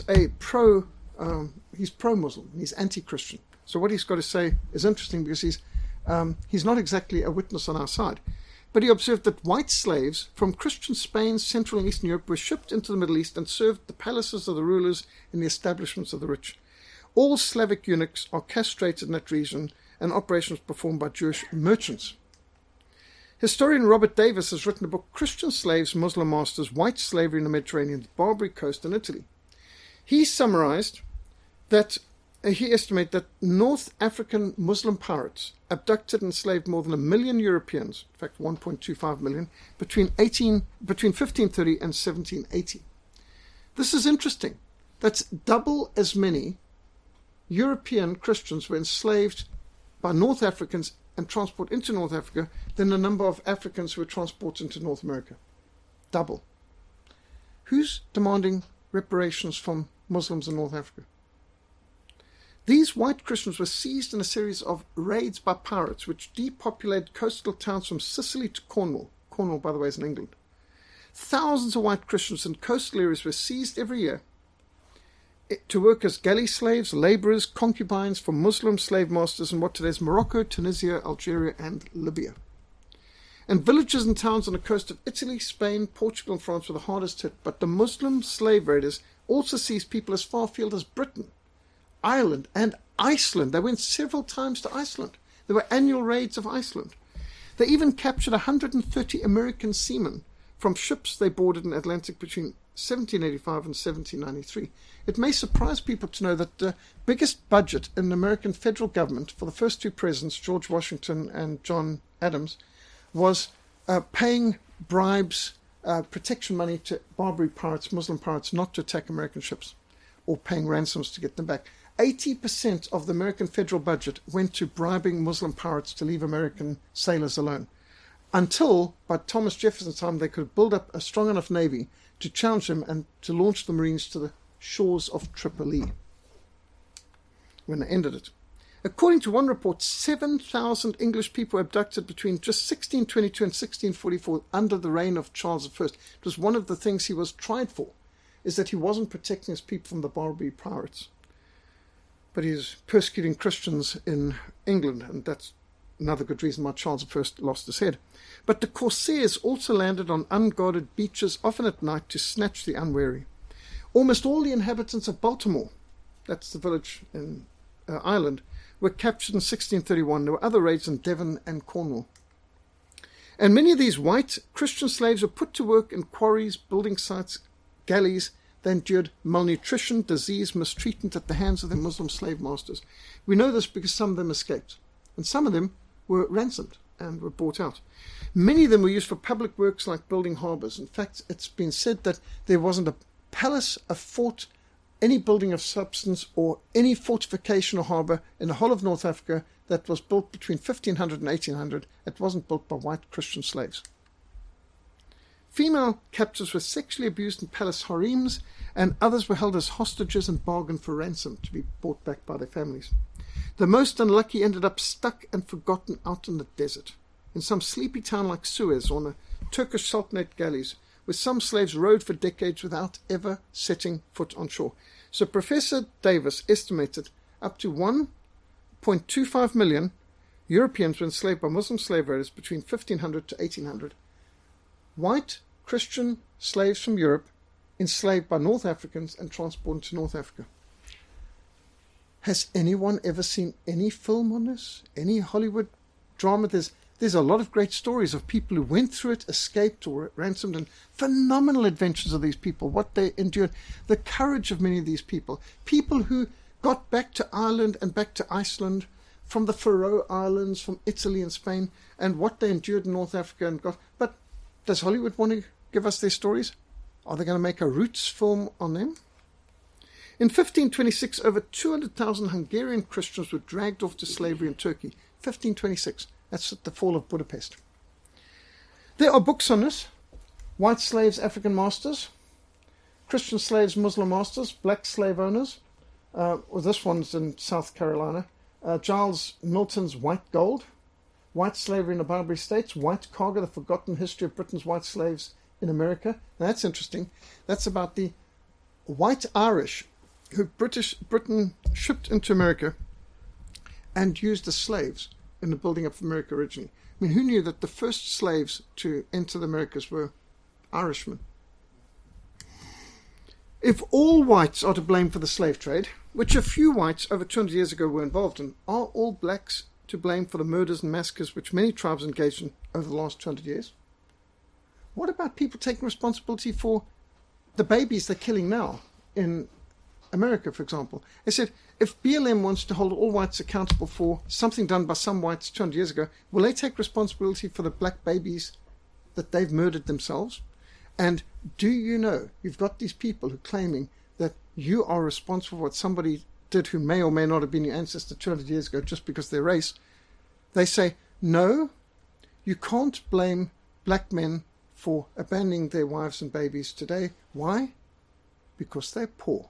he's pro-Muslim, he's anti-Christian. So what he's got to say is interesting because he's not exactly a witness on our side. But he observed that white slaves from Christian Spain, Central and Eastern Europe were shipped into the Middle East and served the palaces of the rulers and the establishments of the rich. All Slavic eunuchs are castrated in that region, and operations performed by Jewish merchants. Historian Robert Davis has written a book, Christian Slaves, Muslim Masters, White Slavery in the Mediterranean, the Barbary Coast and Italy. He summarized that he estimated that North African Muslim pirates abducted and enslaved more than 1 million Europeans, in fact 1.25 million, between 1530 and 1780. This is interesting. That's double as many European Christians were enslaved by North Africans and transported into North Africa than the number of Africans who were transported into North America. Double. Who's demanding reparations from Muslims in North Africa? These white Christians were seized in a series of raids by pirates which depopulated coastal towns from Sicily to Cornwall. Cornwall, by the way, is in England. Thousands of white Christians in coastal areas were seized every year to work as galley slaves, laborers, concubines for Muslim slave masters in what today is Morocco, Tunisia, Algeria, and Libya. And villages and towns on the coast of Italy, Spain, Portugal, and France were the hardest hit. But the Muslim slave raiders also seized people as far afield as Britain, Ireland, and Iceland. They went several times to Iceland. There were annual raids of Iceland. They even captured 130 American seamen from ships they boarded in the Atlantic between 1785 and 1793. It may surprise people to know that the biggest budget in the American federal government for the first two presidents, George Washington and John Adams, was paying bribes, protection money to Barbary pirates, Muslim pirates, not to attack American ships, or paying ransoms to get them back. 80% of the American federal budget went to bribing Muslim pirates to leave American sailors alone, until, by Thomas Jefferson's time, they could build up a strong enough navy to challenge them and to launch the Marines to the shores of Tripoli, when they ended it. According to one report, 7,000 English people were abducted between just 1622 and 1644 under the reign of Charles I. It was one of the things he was tried for, is that he wasn't protecting his people from the Barbary pirates. But he was persecuting Christians in England, and that's another good reason why Charles I lost his head. But the Corsairs also landed on unguarded beaches, often at night, to snatch the unwary. Almost all the inhabitants of Baltimore, that's the village in Ireland, were captured in 1631. There were other raids in Devon and Cornwall. And many of these white Christian slaves were put to work in quarries, building sites, galleys. They endured malnutrition, disease, mistreatment at the hands of their Muslim slave masters. We know this because some of them escaped, and some of them were ransomed and were bought out. Many of them were used for public works like building harbours. In fact, it's been said that there wasn't a palace, a fort, any building of substance, or any fortification or harbour in the whole of North Africa that was built between 1500 and 1800 that wasn't built by white Christian slaves. Female captives were sexually abused in palace harems, and others were held as hostages and bargained for ransom to be brought back by their families. The most unlucky ended up stuck and forgotten out in the desert, in some sleepy town like Suez, on the Turkish Sultanate galleys, where some slaves rode for decades without ever setting foot on shore. So Professor Davis estimated up to 1.25 million Europeans were enslaved by Muslim slave raiders between 1500 to 1800. White Christian slaves from Europe enslaved by North Africans and transported to North Africa. Has anyone ever seen any film on this? Any Hollywood drama? There's a lot of great stories of people who went through it, escaped or ransomed, and phenomenal adventures of these people, what they endured, the courage of many of these people who got back to Ireland and back to Iceland from the Faroe Islands, from Italy and Spain, and what they endured in North Africa. But does Hollywood want to give us their stories? Are they going to make a Roots film on them? In 1526, over 200,000 Hungarian Christians were dragged off to slavery in Turkey. 1526. That's at the fall of Budapest. There are books on this. White slaves, African masters. Christian slaves, Muslim masters. Black slave owners. This one's in South Carolina. Giles Milton's White Gold. White Slavery in the Barbary States. White Cargo, the Forgotten History of Britain's White Slaves in America. Now, that's interesting. That's about the white Irish who Britain shipped into America and used as slaves in the building up of America originally. I mean, who knew that the first slaves to enter the Americas were Irishmen? If all whites are to blame for the slave trade, which a few whites over 200 years ago were involved in, are all blacks to blame for the murders and massacres which many tribes engaged in over the last 200 years? What about people taking responsibility for the babies they're killing now in America, for example? They said, if BLM wants to hold all whites accountable for something done by some whites 200 years ago, will they take responsibility for the black babies that they've murdered themselves? And do you know, you've got these people who are claiming that you are responsible for what somebody did who may or may not have been your ancestor 200 years ago just because of their race. They say, no, you can't blame black men for abandoning their wives and babies today. Why? Because they're poor.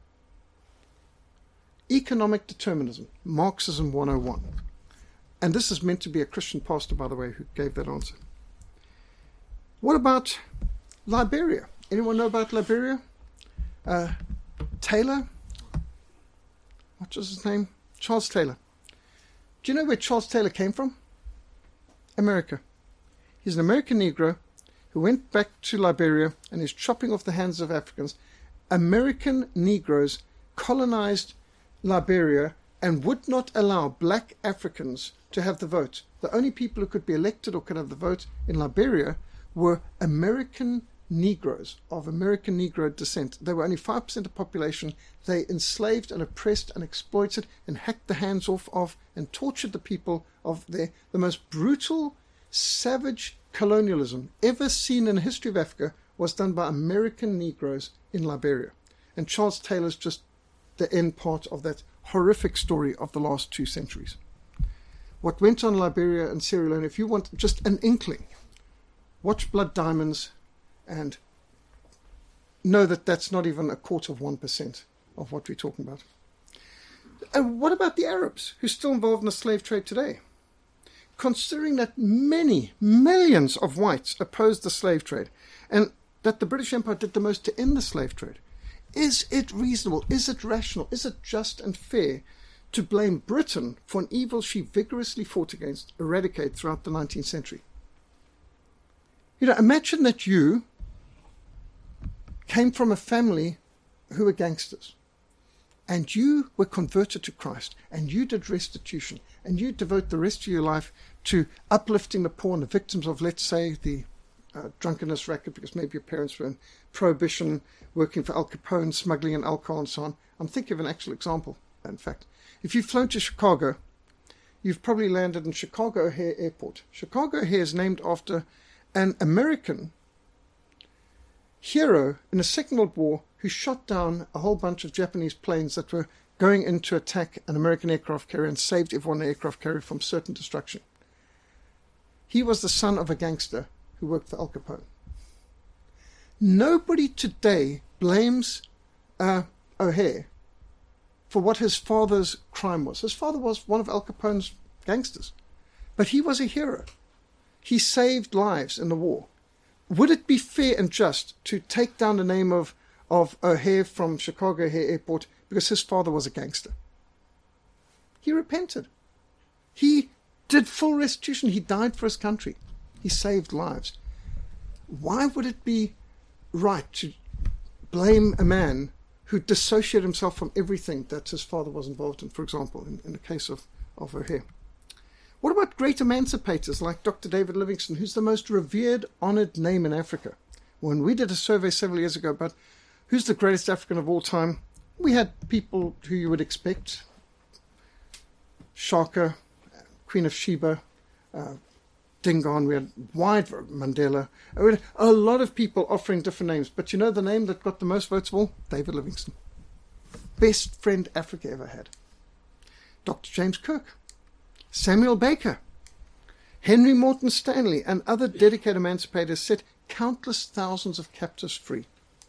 Economic determinism, Marxism 101. And this is meant to be a Christian pastor, by the way, who gave that answer. What about Liberia? Anyone know about Liberia? Taylor? What was his name? Charles Taylor. Do you know where Charles Taylor came from? America. He's an American Negro who went back to Liberia and is chopping off the hands of Africans. American Negroes colonized Liberia and would not allow black Africans to have the vote. The only people who could be elected or could have the vote in Liberia were American Negroes of American Negro descent. They were only 5% of the population. They enslaved and oppressed and exploited and hacked the hands off of and tortured the people of there. The most brutal, savage colonialism ever seen in the history of Africa was done by American Negroes in Liberia. And Charles Taylor's just the end part of that horrific story of the last 2 centuries. What went on in Liberia and Sierra Leone, if you want just an inkling, watch Blood Diamonds and know that that's not even 1/4% of what we're talking about. And what about the Arabs who are still involved in the slave trade today? Considering that many millions of whites opposed the slave trade and that the British Empire did the most to end the slave trade, is it reasonable, is it rational, is it just and fair to blame Britain for an evil she vigorously fought against, eradicate throughout the 19th century? You know, imagine that you came from a family who were gangsters and you were converted to Christ and you did restitution and you devote the rest of your life to uplifting the poor and the victims of, let's say, the drunkenness racket, because maybe your parents were in prohibition, working for Al Capone, smuggling in alcohol and so on. I'm thinking of an actual example, in fact. If you've flown to Chicago, you've probably landed in Chicago O'Hare Airport. Chicago O'Hare is named after an American hero in the Second World War who shot down a whole bunch of Japanese planes that were going in to attack an American aircraft carrier and saved everyone in the aircraft carrier from certain destruction. He was the son of a gangster who worked for Al Capone. Nobody today blames O'Hare for what his father's crime was. His father was one of Al Capone's gangsters, but he was a hero. He saved lives in the war. Would it be fair and just to take down the name of O'Hare from Chicago O'Hare Airport because his father was a gangster? He repented. He did full restitution. He died for his country. He saved lives. Why would it be right to blame a man who dissociated himself from everything that his father was involved in, for example, in the case of O'Hare? What about great emancipators like Dr. David Livingstone, who's the most revered, honored name in Africa? When we did a survey several years ago about who's the greatest African of all time, we had people who you would expect. Shaka, Queen of Sheba, Dingaan, we had Mandela. We had a lot of people offering different names, but you know the name that got the most votes of all? David Livingstone. Best friend Africa ever had. Dr. James Kirk, Samuel Baker, Henry Morton Stanley, and other dedicated emancipators set countless thousands of captives free.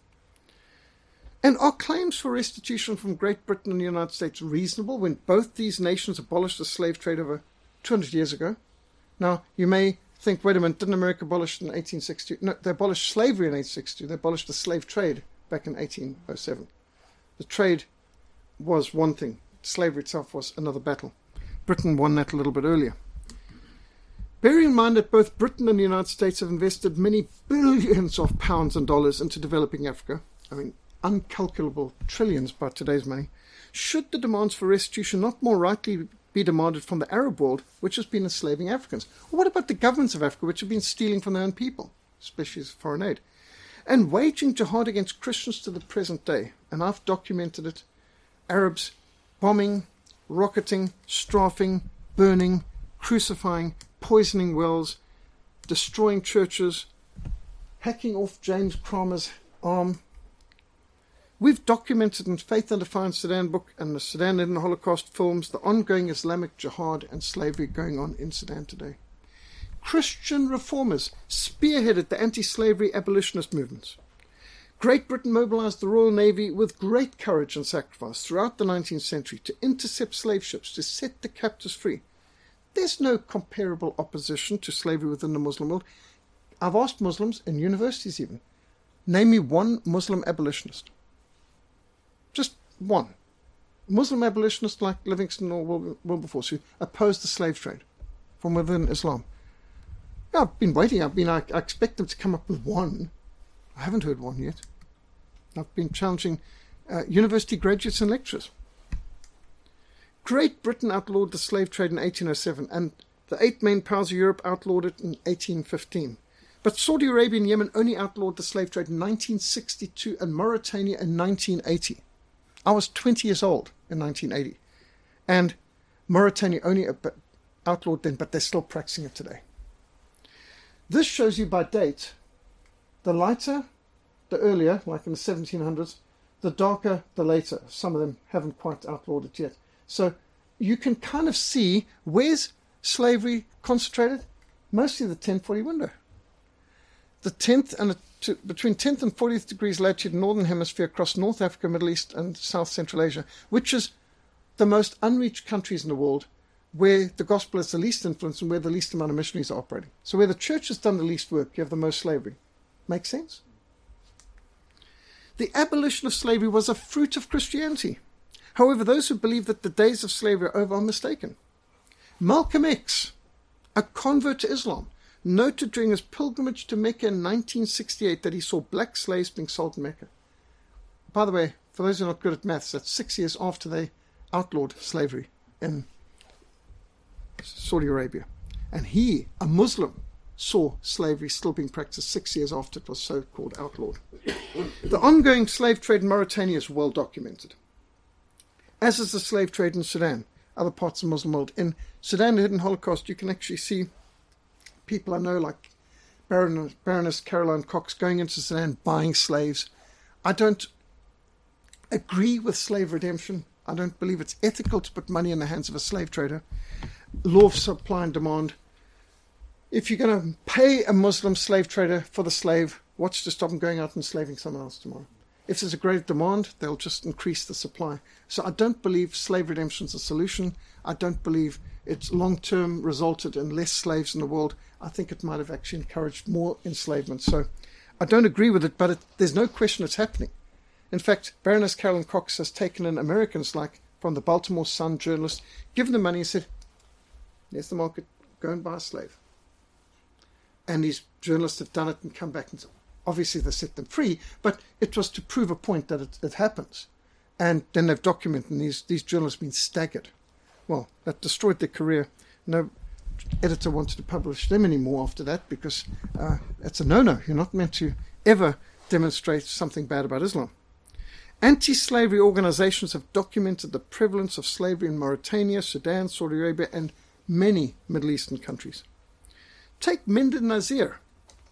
And are claims for restitution from Great Britain and the United States reasonable when both these nations abolished the slave trade over 200 years ago? Now, you may think, wait a minute, didn't America abolish it in 1862? No, they abolished slavery in 1862. They abolished the slave trade back in 1807. The trade was one thing. Slavery itself was another battle. Britain won that a little bit earlier. Bearing in mind that both Britain and the United States have invested many billions of pounds and dollars into developing Africa, I mean, uncalculable trillions by today's money, should the demands for restitution not more rightly be demanded from the Arab world, which has been enslaving Africans? Or what about the governments of Africa, which have been stealing from their own people, especially as foreign aid, and waging jihad against Christians to the present day? And I've documented it. Arabs bombing, rocketing, strafing, burning, crucifying, poisoning wells, destroying churches, hacking off James Kramer's arm. We've documented in Faith and Defiance Sudan book and the Sudan Hidden Holocaust films the ongoing Islamic jihad and slavery going on in Sudan today. Christian reformers spearheaded the anti-slavery abolitionist movements. Great Britain mobilized the Royal Navy with great courage and sacrifice throughout the 19th century to intercept slave ships, to set the captives free. There's no comparable opposition to slavery within the Muslim world. I've asked Muslims, in universities even, name me one Muslim abolitionist. Just one. Muslim abolitionist like Livingstone or Wilberforce who opposed the slave trade from within Islam. Yeah, I've been waiting. I expect them to come up with one. I haven't heard one yet. I've been challenging university graduates and lecturers. Great Britain outlawed the slave trade in 1807, and the 8 main powers of Europe outlawed it in 1815. But Saudi Arabia and Yemen only outlawed the slave trade in 1962 and Mauritania in 1980. I was 20 years old in 1980, and Mauritania only outlawed then, but they're still practicing it today. This shows you by date, the lighter, the earlier, like in the 1700s, the darker, the later. Some of them haven't quite outlawed it yet. So you can kind of see where's slavery concentrated? Mostly the 1040 window. The 10th and between 10th and 40th degrees latitude Northern Hemisphere across North Africa, Middle East and South Central Asia, which is the most unreached countries in the world, where the gospel has the least influence and where the least amount of missionaries are operating. So where the church has done the least work, you have the most slavery. Make sense? The abolition of slavery was a fruit of Christianity. However, those who believe that the days of slavery are over are mistaken. Malcolm X, a convert to Islam, noted during his pilgrimage to Mecca in 1968 that he saw black slaves being sold in Mecca. By the way, for those who are not good at maths, that's 6 years after they outlawed slavery in Saudi Arabia. And he, a Muslim, saw slavery still being practiced 6 years after it was so-called outlawed. The ongoing slave trade in Mauritania is well documented, as is the slave trade in Sudan, other parts of the Muslim world. In Sudan, the Hidden Holocaust, you can actually see people I know like Baroness Caroline Cox going into Sudan buying slaves. I don't agree with slave redemption. I don't believe it's ethical to put money in the hands of a slave trader. Law of supply and demand. If you're going to pay a Muslim slave trader for the slave, What's to stop them going out and enslaving someone else tomorrow? If there's a great demand, they'll just increase the supply. So I don't believe slave redemption is a solution. I don't believe it's long-term resulted in less slaves in the world. I think it might have actually encouraged more enslavement. So I don't agree with it, but there's no question it's happening. In fact, Baroness Carolyn Cox has taken in Americans like from the Baltimore Sun journalist, given them money and said, there's the market, go and buy a slave. And these journalists have done it and come back and said, obviously they set them free, but it was to prove a point that it happens. And then they've documented, and these journalists have been staggered. Well, that destroyed their career. No editor wanted to publish them anymore after that because it's a no-no. You're not meant to ever demonstrate something bad about Islam. Anti-slavery organizations have documented the prevalence of slavery in Mauritania, Sudan, Saudi Arabia, and many Middle Eastern countries. Take Minda Nazir.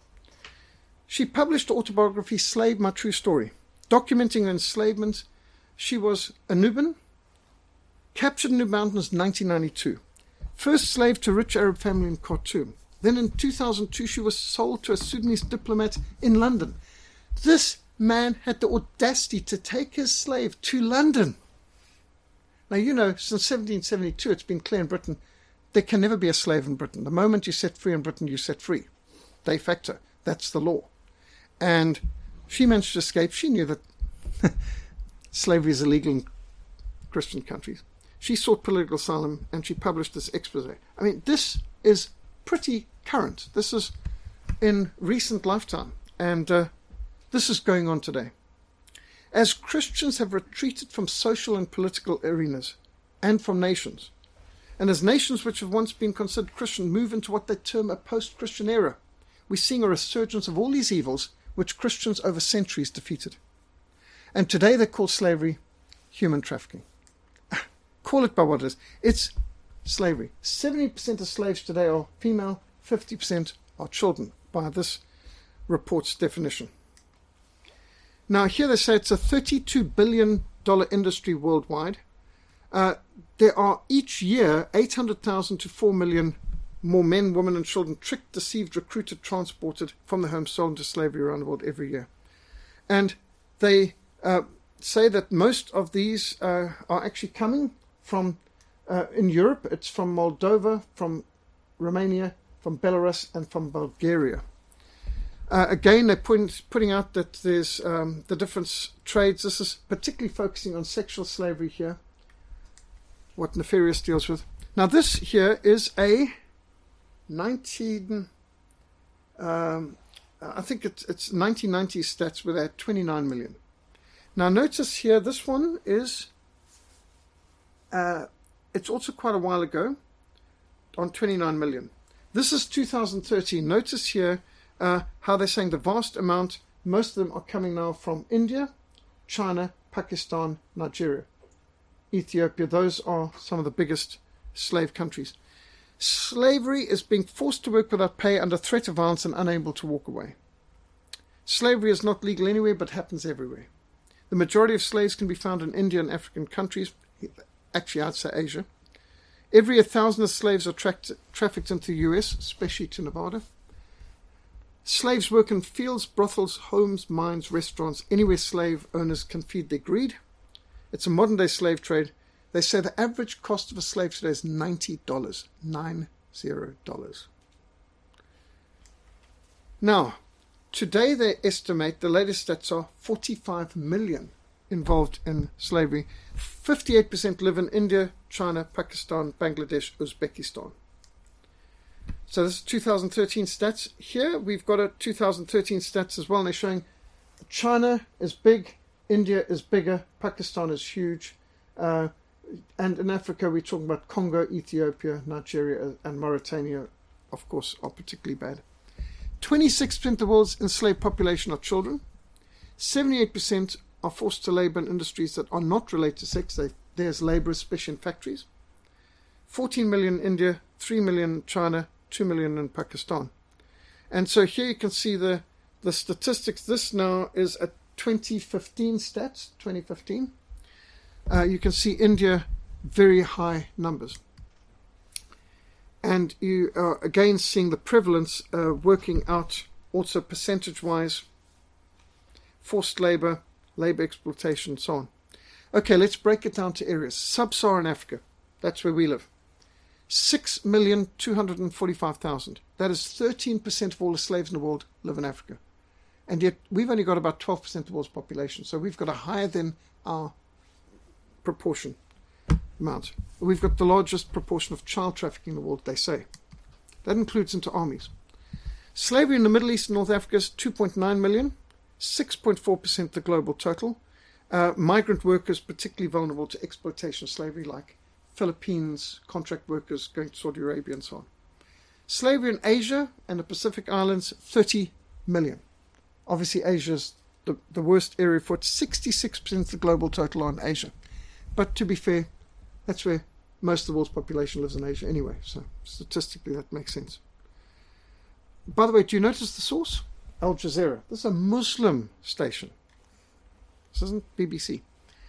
She published the autobiography Slave, My True Story, documenting her enslavement. She was a Nubian, captured in the mountains in 1992, first slave to a rich Arab family in Khartoum. Then in 2002, she was sold to a Sudanese diplomat in London. This man had the audacity to take his slave to London. Now, you know, since 1772, it's been clear in Britain, there can never be a slave in Britain. The moment you set free in Britain, you set free. De facto. That's the law. And she managed to escape. She knew that slavery is illegal in Christian countries. She sought political asylum and she published this expose. I mean, this is pretty current. This is in recent lifetime. And this is going on today. As Christians have retreated from social and political arenas and from nations, and as nations which have once been considered Christian move into what they term a post-Christian era, we're seeing a resurgence of all these evils which Christians over centuries defeated. And today they call slavery human trafficking. Call it by what it is. It's slavery. 70% of slaves today are female, 50% are children, by this report's definition. Now, here they say it's a $32 billion industry worldwide. There are each year 800,000 to 4 million more men, women, and children tricked, deceived, recruited, transported from their homes, sold into slavery around the world every year. And they say that most of these are actually coming from, in Europe, it's from Moldova, from Romania, from Belarus, and from Bulgaria. Again, they're putting out that there's the different trades. This is particularly focusing on sexual slavery here, what Nefarious deals with. Now, this here is a I think it's 1990 stats where they had 29 million. Now, notice here, this one is, it's also quite a while ago, on 29 million. This is 2013. Notice here how they're saying the vast amount, most of them are coming now from India, China, Pakistan, Nigeria, Ethiopia. Those are some of the biggest slave countries. Slavery is being forced to work without pay under threat of violence and unable to walk away. Slavery is not legal anywhere but happens everywhere. The majority of slaves can be found in India and African countries, actually outside Asia. Every 1,000 slaves are trafficked into the US, especially to Nevada. Slaves work in fields, brothels, homes, mines, restaurants, anywhere slave owners can feed their greed. It's a modern-day slave trade. They say the average cost of a slave today is $90. $90. Now, today they estimate the latest stats are 45 million involved in slavery. 58% live in India, China, Pakistan, Bangladesh, Uzbekistan. So this is 2013 stats. Here we've got a 2013 stats as well, and they're showing China is big, India is bigger, Pakistan is huge, and in Africa we're talking about Congo, Ethiopia, Nigeria, and Mauritania, of course, are particularly bad. 26% of the world's enslaved population are children. 78% are forced to labor in industries that are not related to sex. There's labor, especially in factories. 14 million in India, 3 million in China, 2 million in Pakistan. And so here you can see the statistics. This now is a 2015 stats, 2015. You can see India, very high numbers. And you are again seeing the prevalence working out also percentage-wise forced labor, labor exploitation, and so on. Okay, let's break it down to areas. Sub-Saharan Africa, that's where we live. 6,245,000. That is 13% of all the slaves in the world live in Africa. And yet we've only got about 12% of the world's population. So we've got a higher than our proportion amount. We've got the largest proportion of child trafficking in the world, they say. That includes into armies. Slavery in the Middle East and North Africa is 2.9 million, 6.4% the global total. Migrant workers particularly vulnerable to exploitation slavery, like Philippines, contract workers going to Saudi Arabia and so on. Slavery in Asia and the Pacific Islands, 30 million. Obviously Asia's the worst area for it. 66% of the global total are in Asia. But to be fair, that's where most of the world's population lives in Asia anyway, so statistically that makes sense. By the way, do you notice the source? Al Jazeera. This is a Muslim station. This isn't BBC.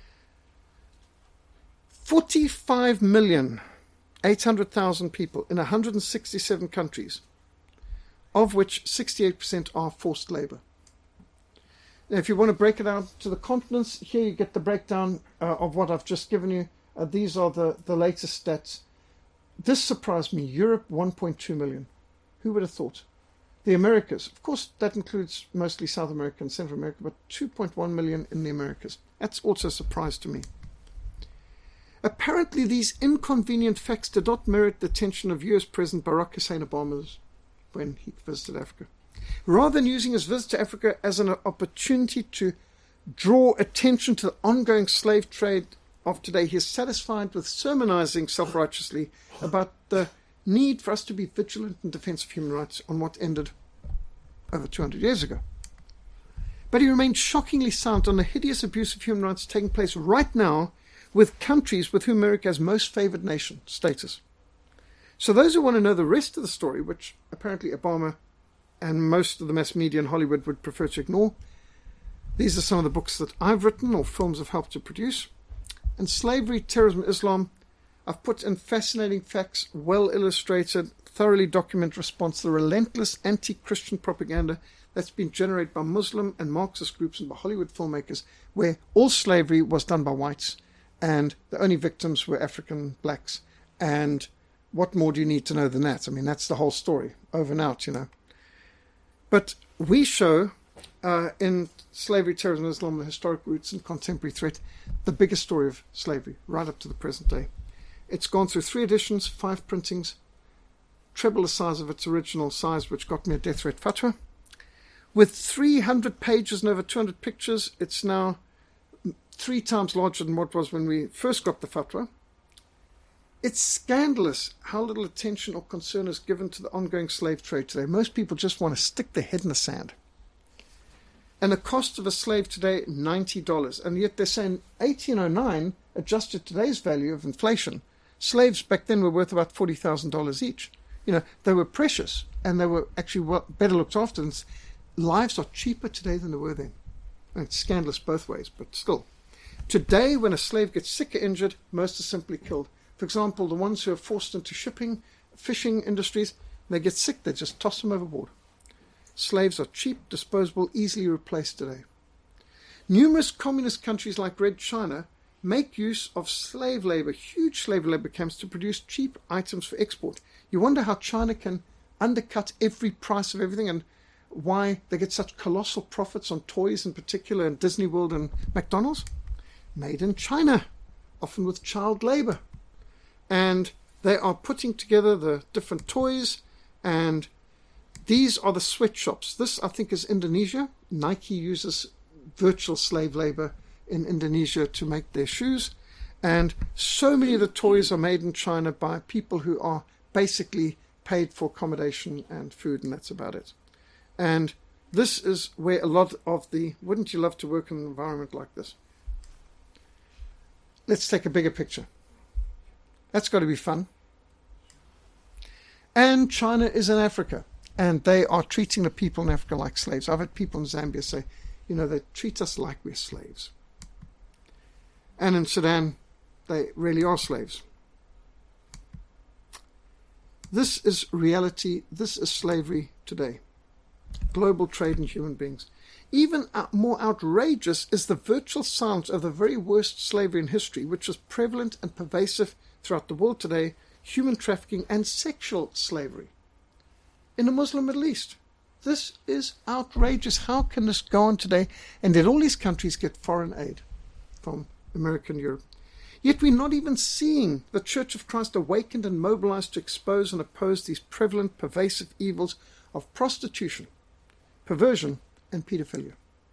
45,800,000 people in 167 countries, of which 68% are forced labor. Now, if you want to break it out to the continents, here you get the breakdown of what I've just given you. These are the latest stats. This surprised me. Europe, 1.2 million. Who would have thought? The Americas, of course, that includes mostly South America and Central America, but 2.1 million in the Americas. That's also a surprise to me. Apparently, these inconvenient facts did not merit the attention of US President Barack Hussein Obama when he visited Africa. Rather than using his visit to Africa as an opportunity to draw attention to the ongoing slave trade of today, he is satisfied with sermonizing self-righteously about the need for us to be vigilant in defense of human rights on what ended over 200 years ago. But he remained shockingly silent on the hideous abuse of human rights taking place right now with countries with whom America has most favored nation status. So those who want to know the rest of the story, which apparently Obama and most of the mass media in Hollywood would prefer to ignore, these are some of the books that I've written or films have helped to produce. And Slavery, Terrorism, Islam, I've put in fascinating facts, well illustrated, thoroughly documented response to the relentless anti-Christian propaganda that's been generated by Muslim and Marxist groups and by Hollywood filmmakers, where all slavery was done by whites and the only victims were African blacks. And what more do you need to know than that? I mean, that's the whole story, over and out, you know. But we show in Slavery, Terrorism, Islam, the historic roots and contemporary threat, the biggest story of slavery right up to the present day. It's gone through 3 editions, 5 printings, treble the size of its original size, which got me a death threat fatwa. With 300 pages and over 200 pictures, it's now 3 times larger than what it was when we first got the fatwa. It's scandalous how little attention or concern is given to the ongoing slave trade today. Most people just want to stick their head in the sand. And the cost of a slave today, $90. And yet they're saying 1809, adjusted to today's value of inflation, slaves back then were worth about $40,000 each. You know, they were precious and they were actually better looked after. And lives are cheaper today than they were then. And it's scandalous both ways, but still. Today, when a slave gets sick or injured, most are simply killed. For example, the ones who are forced into shipping, fishing industries, they get sick, they just toss them overboard. Slaves are cheap, disposable, easily replaced today. Numerous communist countries like Red China make use of slave labor, huge slave labor camps, to produce cheap items for export. You wonder how China can undercut every price of everything and why they get such colossal profits on toys in particular, and Disney World and McDonald's. Made in China, often with child labor. And they are putting together the different toys, and these are the sweatshops. This, I think, is Indonesia. Nike uses virtual slave labor in Indonesia to make their shoes. And so many of the toys are made in China by people who are basically paid for accommodation and food, and that's about it. And this is where a lot of the, wouldn't you love to work in an environment like this? Let's take a bigger picture. That's got to be fun. And China is in Africa, and they are treating the people in Africa like slaves. I've had people in Zambia say, you know, they treat us like we're slaves. And in Sudan, they really are slaves. This is reality. This is slavery today, global trade in human beings. Even more outrageous is the virtual silence of the very worst slavery in history, which is prevalent and pervasive throughout the world today, human trafficking and sexual slavery in the Muslim Middle East. This is outrageous. How can this go on today? And yet all these countries get foreign aid from America and Europe. Yet we're not even seeing the Church of Christ awakened and mobilized to expose and oppose these prevalent, pervasive evils of prostitution, perversion, and pedophilia.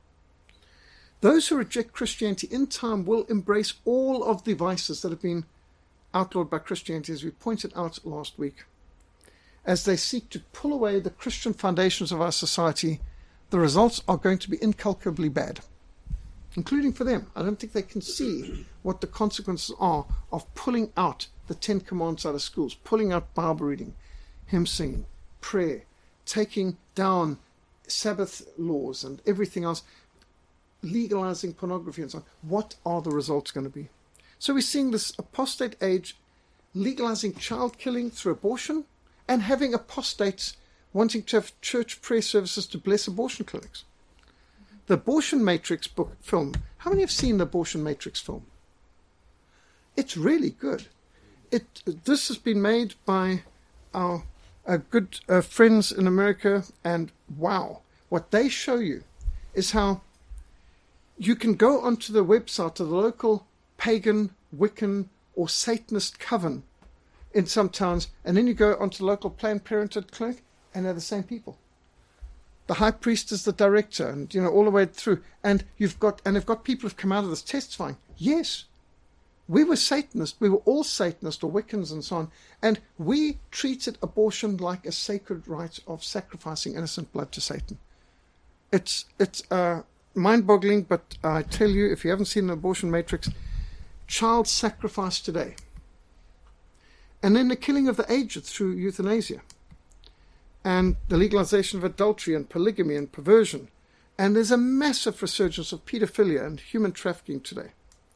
Those who reject Christianity in time will embrace all of the vices that have been outlawed by Christianity, as we pointed out last week. As they seek to pull away the Christian foundations of our society, the results are going to be incalculably bad, including for them. I don't think they can see what the consequences are of pulling out the Ten Commandments out of schools, pulling out Bible reading, hymn singing, prayer, taking down Sabbath laws and everything else, legalizing pornography and so on. What are the results going to be? So we're seeing this apostate age legalizing child killing through abortion and having apostates wanting to have church prayer services to bless abortion clinics. The Abortion Matrix film. How many have seen the Abortion Matrix film? It's really good. This has been made by our good friends in America, and wow, what they show you is how you can go onto the website of the local pagan, Wiccan, or Satanist coven in some towns, and then you go onto the local Planned Parenthood clinic, and they're the same people. The high priest is the director, and all the way through. And they've got people who've come out of this testifying. Yes, we were Satanists. We were all Satanists or Wiccans and so on. And we treated abortion like a sacred rite of sacrificing innocent blood to Satan. It's mind-boggling, but I tell you, if you haven't seen the Abortion Matrix, child sacrifice today. And then the killing of the aged through euthanasia. And the legalization of adultery and polygamy and perversion. And there's a massive resurgence of pedophilia and human trafficking today.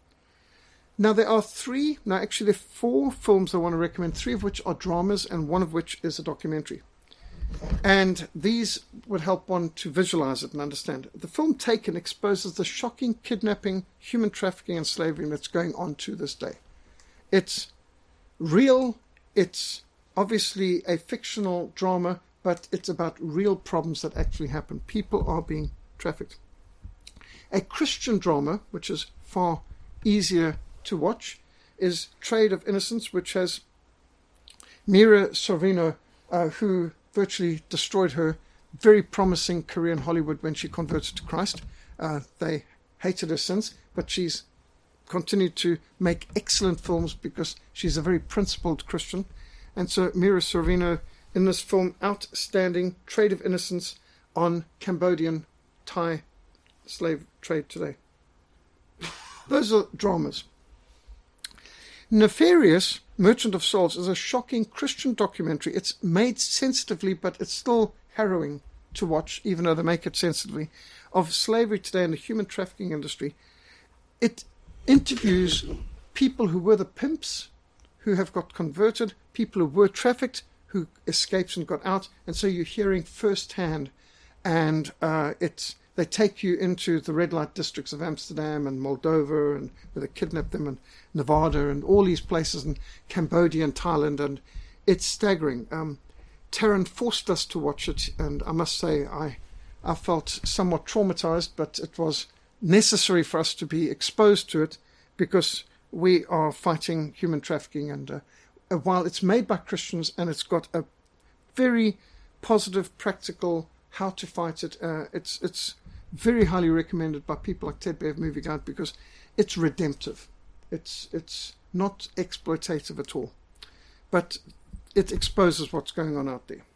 Now there are there are 4 films I want to recommend, 3 of which are dramas and 1 of which is a documentary. And these would help one to visualize it and understand it. The film Taken exposes the shocking kidnapping, human trafficking and slavery that's going on to this day. It's real, it's obviously a fictional drama, but it's about real problems that actually happen. People are being trafficked. A Christian drama, which is far easier to watch, is Trade of Innocence, which has Mira Sorvino, who virtually destroyed her very promising career in Hollywood when she converted to Christ. They hated her since, but she's continued to make excellent films because she's a very principled Christian. And so Mira Sorvino, in this film, outstanding Trade of Innocence on Cambodian Thai slave trade today. Those are dramas. Nefarious, Merchant of Souls, is a shocking Christian documentary. It's made sensitively, but it's still harrowing to watch, even though they make it sensitively, of slavery today in the human trafficking industry. It interviews people who were the pimps, who have got converted, people who were trafficked, who escaped and got out, and so you're hearing firsthand, and they take you into the red light districts of Amsterdam and Moldova, and where they kidnap them, and Nevada, and all these places, and Cambodia and Thailand, and it's staggering. Taryn forced us to watch it, and I must say I felt somewhat traumatized, but it was necessary for us to be exposed to it because we are fighting human trafficking, and while it's made by Christians and it's got a very positive, practical how to fight it, it's very highly recommended by people like Ted Bev Movie Guide because it's redemptive. It's not exploitative at all, but it exposes what's going on out there.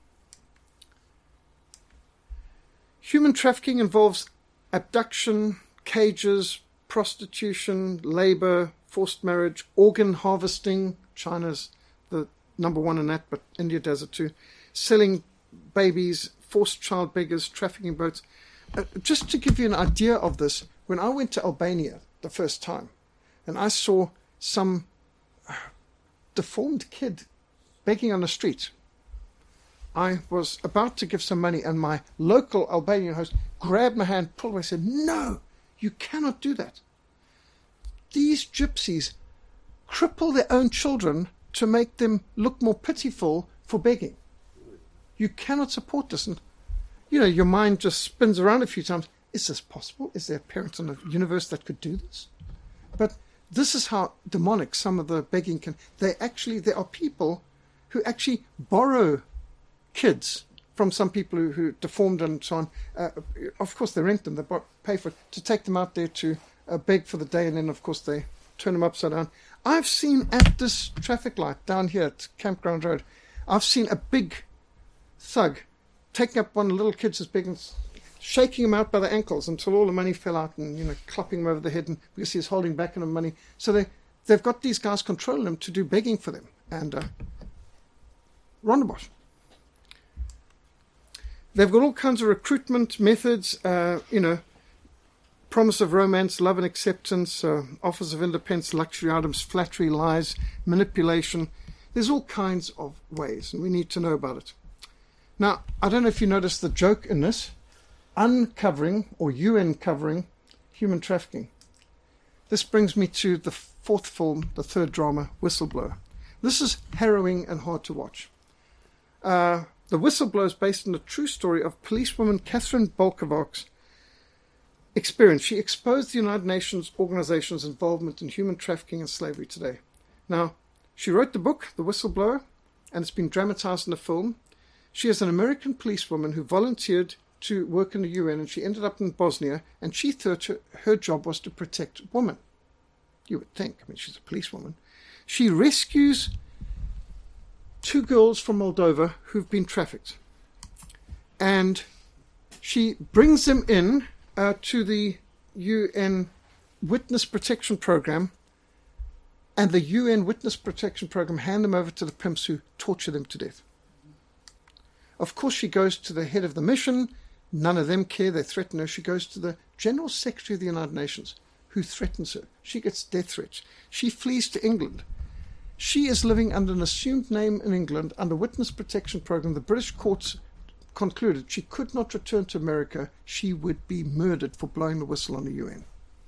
Human trafficking involves abduction, cages, prostitution, labor, forced marriage, organ harvesting. China's the number 1 in that, but India does it too. Selling babies, forced child beggars, trafficking boats. Just to give you an idea of this, when I went to Albania the first time, and I saw some deformed kid begging on the street, I was about to give some money, and my local Albanian host grabbed my hand, pulled away, and said, "No, you cannot do that. These gypsies cripple their own children to make them look more pitiful for begging. You cannot support this." And, your mind just spins around a few times. Is this possible? Is there a parent in the universe that could do this? But this is how demonic some of the begging can. There are people who actually borrow kids from some people who deformed and so on. Of course, they rent them, they pay for it, to take them out there to beg for the day, and then, of course, they turn them upside down. I've seen at this traffic light down here at Campground Road, I've seen a big thug taking up one of the little kids who's begging, shaking him out by the ankles until all the money fell out, and clapping him over the head, and because he's holding back on the money. So they've got these guys controlling them to do begging for them. And Rondebosch. They've got all kinds of recruitment methods, promise of romance, love and acceptance, offers of independence, luxury items, flattery, lies, manipulation. There's all kinds of ways, and we need to know about it. Now, I don't know if you noticed the joke in this, uncovering or UN covering human trafficking. This brings me to the fourth film, the third drama, Whistleblower. This is harrowing and hard to watch. The Whistleblower is based on the true story of policewoman Catherine Bolkovacs' experience. She exposed the United Nations organization's involvement in human trafficking and slavery today. Now, she wrote the book, The Whistleblower, and it's been dramatized in a film. She is an American policewoman who volunteered to work in the UN, and she ended up in Bosnia, and she thought her job was to protect women. You would think. She's a policewoman. She rescues 2 girls from Moldova who've been trafficked, and she brings them in to the UN Witness Protection Program, and the UN Witness Protection Program hand them over to the pimps who torture them to death. Of course, she goes to the head of the mission. None of them care. They threaten her. She goes to the General Secretary of the United Nations, who threatens her. She gets death threats. She flees to England. She is living under an assumed name in England under Witness Protection Program. The British courts concluded she could not return to America. She would be murdered for blowing the whistle on the UN.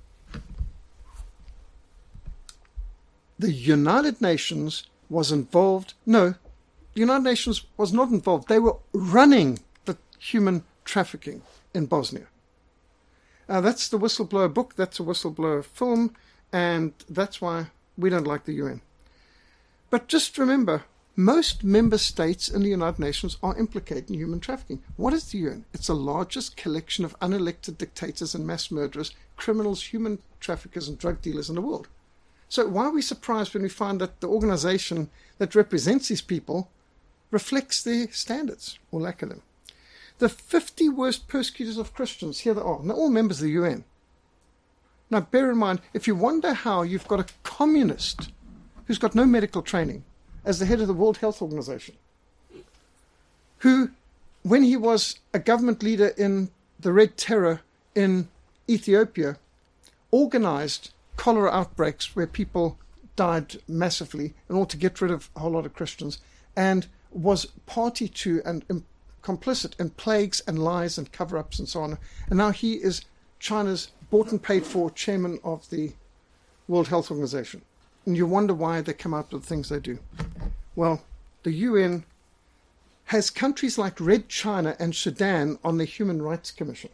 The United Nations was involved. No, the United Nations was not involved. They were running the human trafficking in Bosnia. That's the Whistleblower book. That's a Whistleblower film. And that's why we don't like the UN. But just remember, most member states in the United Nations are implicated in human trafficking. What is the UN? It's the largest collection of unelected dictators and mass murderers, criminals, human traffickers, and drug dealers in the world. So why are we surprised when we find that the organization that represents these people reflects their standards, or lack of them? The 50 worst persecutors of Christians, here they are, and they're all members of the UN. Now bear in mind, if you wonder how you've got a communist who's got no medical training as the head of the World Health Organization, who, when he was a government leader in the Red Terror in Ethiopia, organized cholera outbreaks where people died massively in order to get rid of a whole lot of Christians, and was party to and complicit in plagues and lies and cover-ups and so on. And now he is China's bought and paid for chairman of the World Health Organization. And you wonder why they come out with the things they do. Well, the UN has countries like Red China and Sudan on the Human Rights Commission.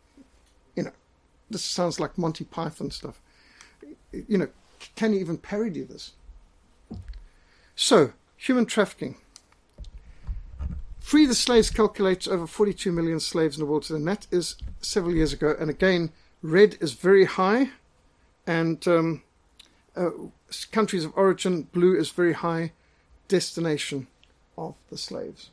This sounds like Monty Python stuff. Can you even parody this? So, human trafficking. Free the Slaves calculates over 42 million slaves in the world today, and that is several years ago. And again, red is very high, and countries of origin, blue is very high, destination of the slaves.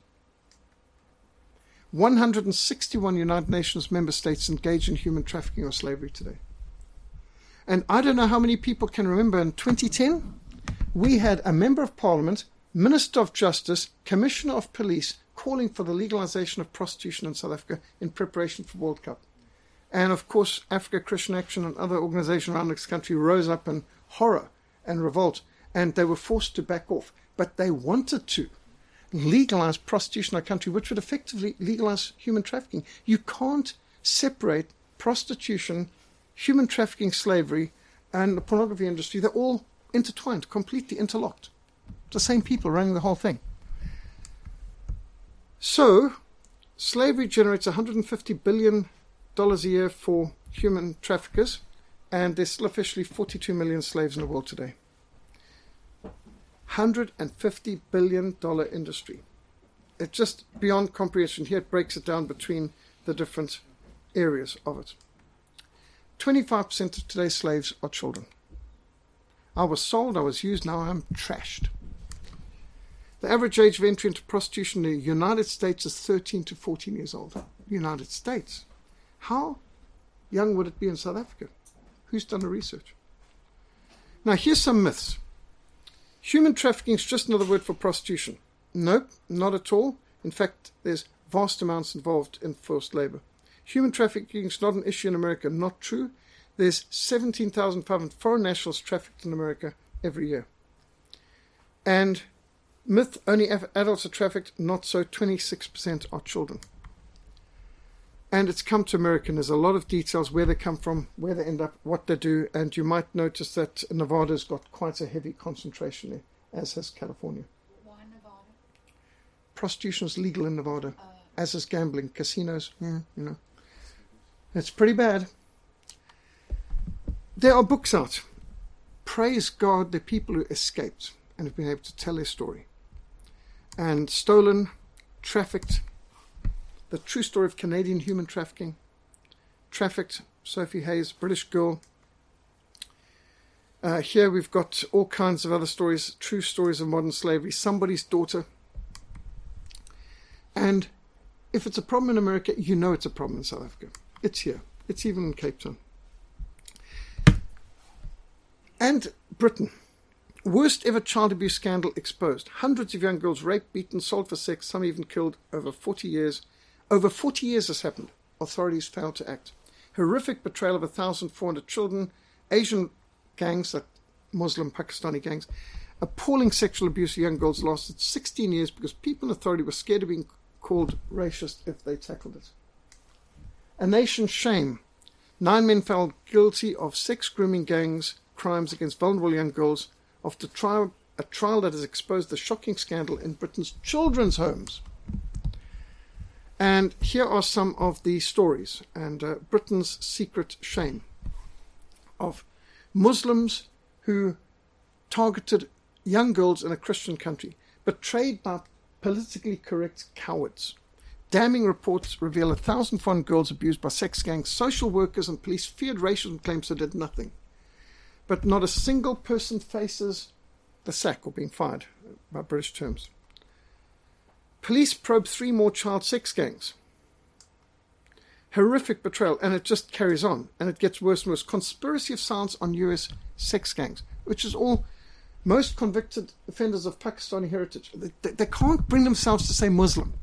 161 United Nations member states engage in human trafficking or slavery today. And I don't know how many people can remember in 2010, we had a member of parliament, Minister of Justice, Commissioner of Police, calling for the legalization of prostitution in South Africa in preparation for World Cup. And of course, Africa Christian Action and other organizations around this country rose up in horror and revolt, and they were forced to back off. But they wanted to. legalize prostitution in our country, which would effectively legalize human trafficking. You can't separate prostitution, human trafficking, slavery, and the pornography industry. They're all intertwined, completely interlocked. The same people running the whole thing. So, slavery generates $150 billion a year for human traffickers, and there's still officially 42 million slaves in the world today. $150 billion industry. It's just beyond comprehension. Here it breaks it down between the different areas of it. 25% of today's slaves are children. I was sold, I was used, now I'm trashed. The average age of entry into prostitution in the United States is 13 to 14 years old. United States. How young would it be in South Africa? Who's done the research? Now here's some myths. Human trafficking is just another word for prostitution. Nope, not at all. In fact, there's vast amounts involved in forced labor. Human trafficking is not an issue in America. Not true. There's 17,500 foreign nationals trafficked in America every year. And myth, only adults are trafficked. Not so. 26% are children. And it's come to America, and there's a lot of details, where they come from, where they end up, what they do, and you might notice that Nevada's got quite a heavy concentration there, as has California. Why Nevada? Prostitution is legal in Nevada, as is gambling, casinos, It's pretty bad. There are books out. Praise God, the people who escaped and have been able to tell their story. And stolen, trafficked, the true story of Canadian human trafficking, trafficked, Sophie Hayes, British girl. Here we've got all kinds of other stories, true stories of modern slavery, somebody's daughter. And if it's a problem in America, you know it's a problem in South Africa. It's here. It's even in Cape Town. And Britain. Worst ever child abuse scandal exposed. Hundreds of young girls raped, beaten, sold for sex, some even killed over 40 years. Over 40 years this happened. Authorities failed to act. Horrific betrayal of 1,400 children. Asian gangs, like Muslim Pakistani gangs. Appalling sexual abuse of young girls lasted 16 years because people in authority were scared of being called racist if they tackled it. A nation shame. 9 men found guilty of sex grooming gangs, crimes against vulnerable young girls, after a trial that has exposed the shocking scandal in Britain's children's homes. And here are some of the stories, and Britain's secret shame of Muslims who targeted young girls in a Christian country, betrayed by politically correct cowards. Damning reports reveal 1,400 girls abused by sex gangs. Social workers and police feared racism claims they did nothing. But not a single person faces the sack or being fired, by British terms. Police probe 3 more child sex gangs. Horrific betrayal, and it just carries on, and it gets worse and worse. Conspiracy of silence on US sex gangs, which is all most convicted offenders of Pakistani heritage. They can't bring themselves to say Muslim.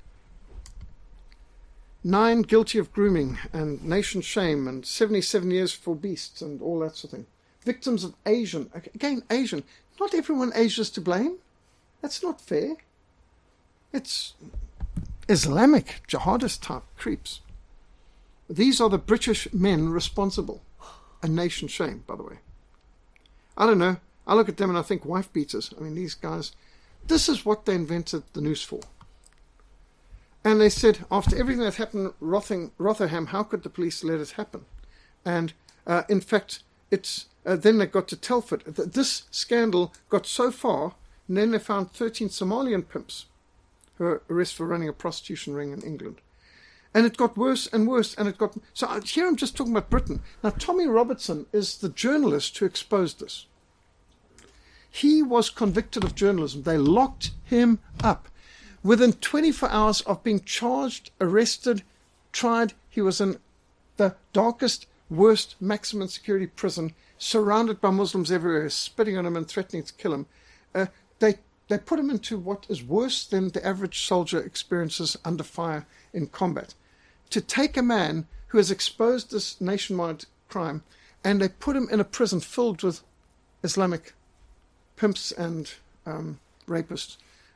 9 guilty of grooming and nation shame, and 77 years for beasts and all that sort of thing. Victims of Asian. Again, Asian. Not everyone Asia's to blame. That's not fair. It's Islamic, jihadist type creeps. These are the British men responsible. A nation shame, by the way. I don't know. I look at them and I think wife beaters. I mean, these guys, this is what they invented the noose for. And they said, after everything that happened in Rotherham, how could the police let it happen? And in fact, it's then they got to Telford. This scandal got so far, and then they found 13 Somalian pimps who were arrested for running a prostitution ring in England. And it got worse and worse, and it got... So here I'm just talking about Britain. Now, Tommy Robertson is the journalist who exposed this. He was convicted of journalism. They locked him up. Within 24 hours of being charged, arrested, tried, he was in the darkest, worst maximum security prison, surrounded by Muslims everywhere, spitting on him and threatening to kill him. They put him into what is worse than the average soldier experiences under fire in combat. To take a man who has exposed this nationwide crime, and they put him in a prison filled with Islamic pimps and rapists.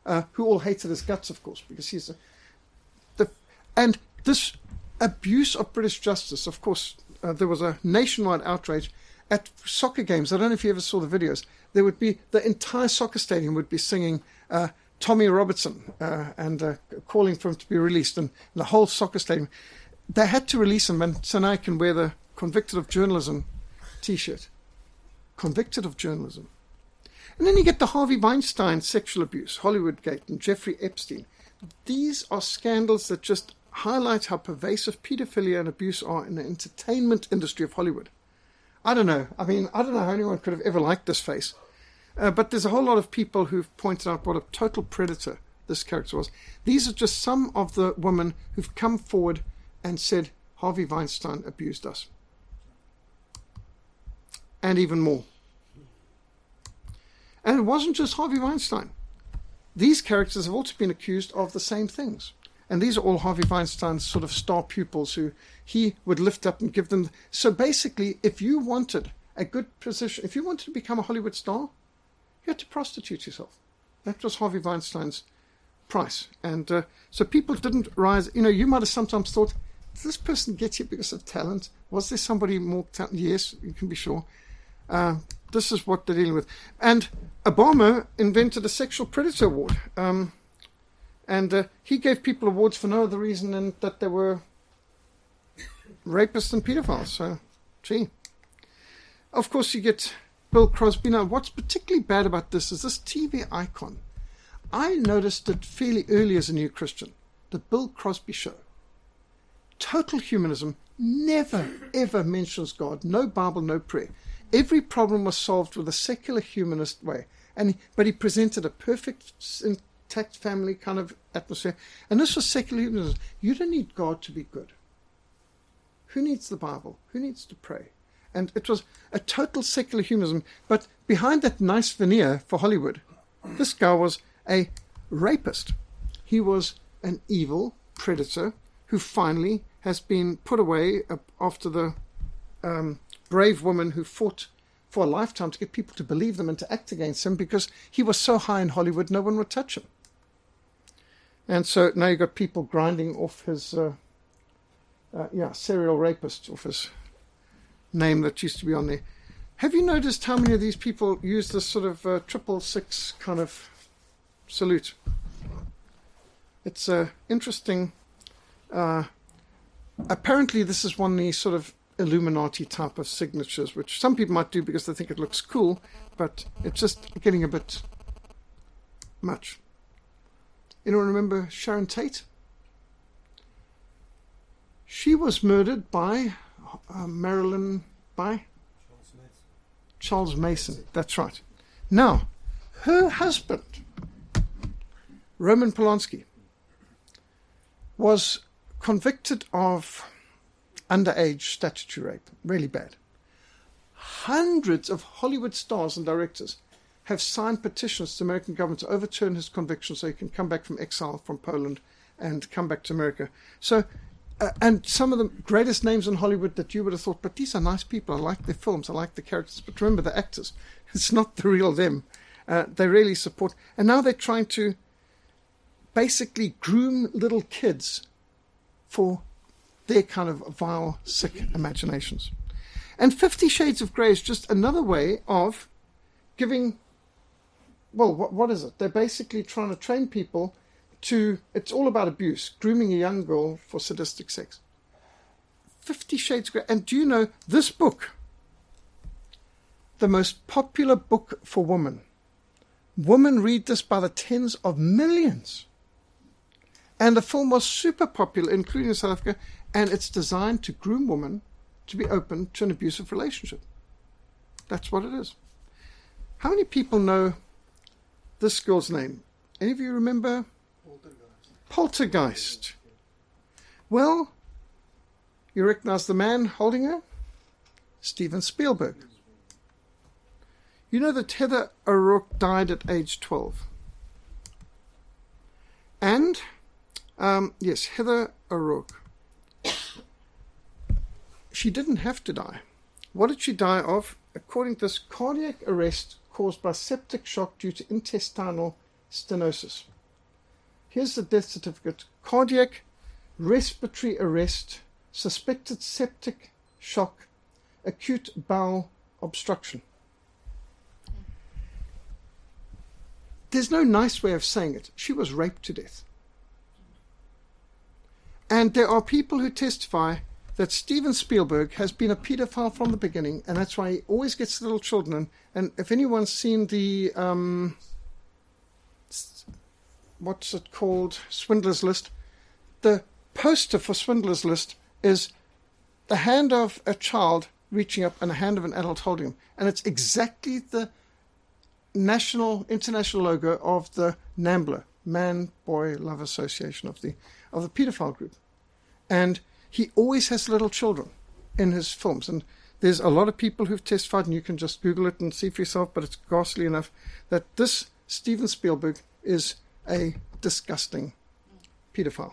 who all hated his guts, of course, because he's and this abuse of British justice. Of course, there was a nationwide outrage at soccer games. I don't know if you ever saw the videos. There would be the entire soccer stadium would be singing Tommy Robertson and calling for him to be released, and the whole soccer stadium. They had to release him, and so now I can wear the Convicted of Journalism T-shirt. Convicted of journalism. And then you get the Harvey Weinstein sexual abuse, Hollywoodgate, and Jeffrey Epstein. These are scandals that just highlight how pervasive pedophilia and abuse are in the entertainment industry of Hollywood. I don't know. I mean, I don't know how anyone could have ever liked this face. But there's a whole lot of people who've pointed out what a total predator this character was. These are just some of the women who've come forward and said Harvey Weinstein abused us. And even more. And it wasn't just Harvey Weinstein. These characters have also been accused of the same things. And these are all Harvey Weinstein's sort of star pupils who he would lift up and give them. So basically, if you wanted a good position, if you wanted to become a Hollywood star, you had to prostitute yourself. That was Harvey Weinstein's price. And so people didn't rise. You know, you might have sometimes thought, did this person get here because of talent? Was there somebody more talented? Yes, you can be sure. This is what they're dealing with. And Obama invented a sexual predator award. And he gave people awards for no other reason than that they were rapists and pedophiles. So, gee. Of course, you get Bill Crosby. Now, what's particularly bad about this is this TV icon. I noticed it fairly early as a new Christian. The Bill Crosby Show. Total humanism, never, ever mentions God. No Bible, no prayer. Every problem was solved with a secular humanist way. But he presented a perfect, intact family kind of atmosphere. And this was secular humanism. You don't need God to be good. Who needs the Bible? Who needs to pray? And it was a total secular humanism. But behind that nice veneer for Hollywood, this guy was a rapist. He was an evil predator who finally has been put away after the brave woman who fought for a lifetime to get people to believe them and to act against him because he was so high in Hollywood no one would touch him. And so now you've got people grinding off his serial rapist, off his name that used to be on there. Have you noticed how many of these people use this sort of 666 kind of salute? It's interesting. Apparently this is one of these sort of Illuminati type of signatures, which some people might do because they think it looks cool, but it's just getting a bit much. Anyone remember Sharon Tate? She was murdered by Charles Mason. That's right. Now, her husband, Roman Polanski, was convicted of underage statutory rape. Really bad. Hundreds of Hollywood stars and directors have signed petitions to the American government to overturn his conviction so he can come back from exile from Poland and come back to America. So, and some of the greatest names in Hollywood that you would have thought, but these are nice people. I like their films. I like the characters. But remember the actors. It's not the real them. They really support. And now they're trying to basically groom little kids for their kind of vile, sick imaginations. And 50 Shades of Grey is just another way of giving, well, what is it? They're basically trying to train people to, it's all about abuse, grooming a young girl for sadistic sex. 50 Shades of Grey. And do you know this book, the most popular book for women? Women read this by the tens of millions. And the film was super popular, including in South Africa, and it's designed to groom women to be open to an abusive relationship. That's what it is. How many people know this girl's name? Any of you remember? Poltergeist. Well, you recognize the man holding her? Steven Spielberg. You know that Heather O'Rourke died at age 12. And, yes, Heather O'Rourke. She didn't have to die. What did she die of? According to this, cardiac arrest caused by septic shock due to intestinal stenosis. Here's the death certificate. Cardiac, respiratory arrest, suspected septic shock, acute bowel obstruction. There's no nice way of saying it. She was raped to death. And there are people who testify that Steven Spielberg has been a pedophile from the beginning, and that's why he always gets little children in. And if anyone's seen the, what's it called, Schindler's List, the poster for Schindler's List is the hand of a child reaching up and the hand of an adult holding him. And it's exactly the international logo of the NAMBLA, Man, Boy, Love Association, of the pedophile group. And he always has little children in his films. And there's a lot of people who've testified, and you can just Google it and see for yourself, but it's ghastly enough that this Steven Spielberg is a disgusting pedophile.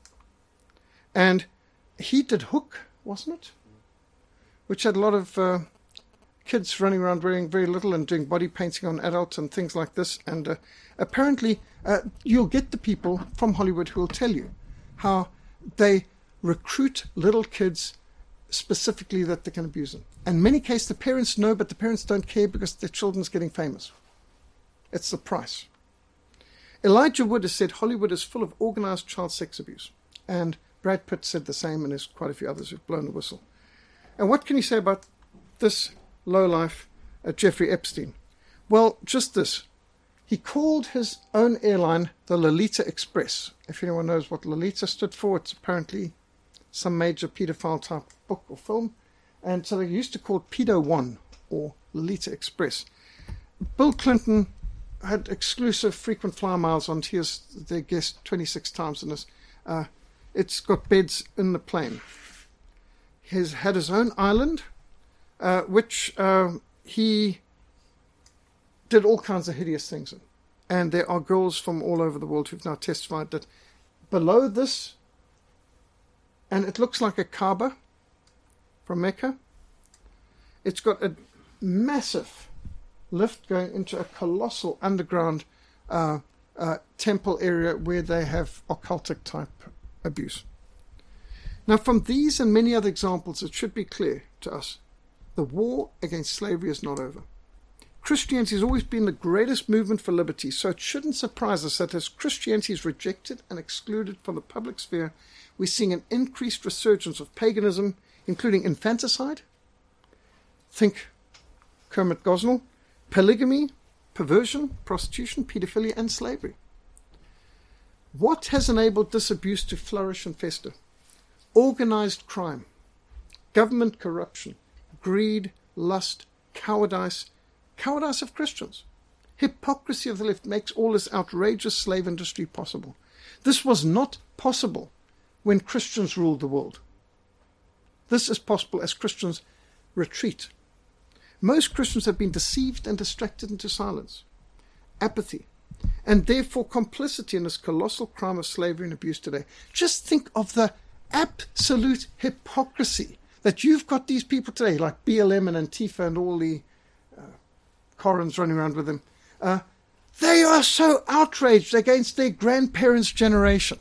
And he did Hook, wasn't it? Which had a lot of kids running around wearing very little and doing body painting on adults and things like this. And apparently you'll get the people from Hollywood who will tell you how they recruit little kids specifically that they can abuse them. And in many cases the parents know, but the parents don't care because their children's getting famous. It's the price. Elijah Wood has said Hollywood is full of organized child sex abuse. And Brad Pitt said the same, and there's quite a few others who've blown the whistle. And what can you say about this lowlife, Jeffrey Epstein? Well, just this. He called his own airline the Lolita Express. If anyone knows what Lolita stood for, it's apparently some major pedophile type book or film. And so they used to call it Pedo One or Lolita Express. Bill Clinton had exclusive frequent flyer miles on. He was their guest 26 times in this. It's got beds in the plane. He's had his own island, which he did all kinds of hideous things in. And there are girls from all over the world who've now testified that below this, and it looks like a Kaaba from Mecca, it's got a massive lift going into a colossal underground temple area where they have occultic type abuse. Now, from these and many other examples, it should be clear to us, the war against slavery is not over. Christianity has always been the greatest movement for liberty, so it shouldn't surprise us that as Christianity is rejected and excluded from the public sphere, we're seeing an increased resurgence of paganism, including infanticide, think Kermit Gosnell, polygamy, perversion, prostitution, pedophilia, and slavery. What has enabled this abuse to flourish and fester? Organized crime, government corruption, greed, lust, cowardice of Christians. Hypocrisy of the left makes all this outrageous slave industry possible. This was not possible when Christians ruled the world. This is possible as Christians retreat. Most Christians have been deceived and distracted into silence, apathy, and therefore complicity in this colossal crime of slavery and abuse today. Just think of the absolute hypocrisy that you've got these people today, like BLM and Antifa and all the Korans running around with them. They are so outraged against their grandparents' generation.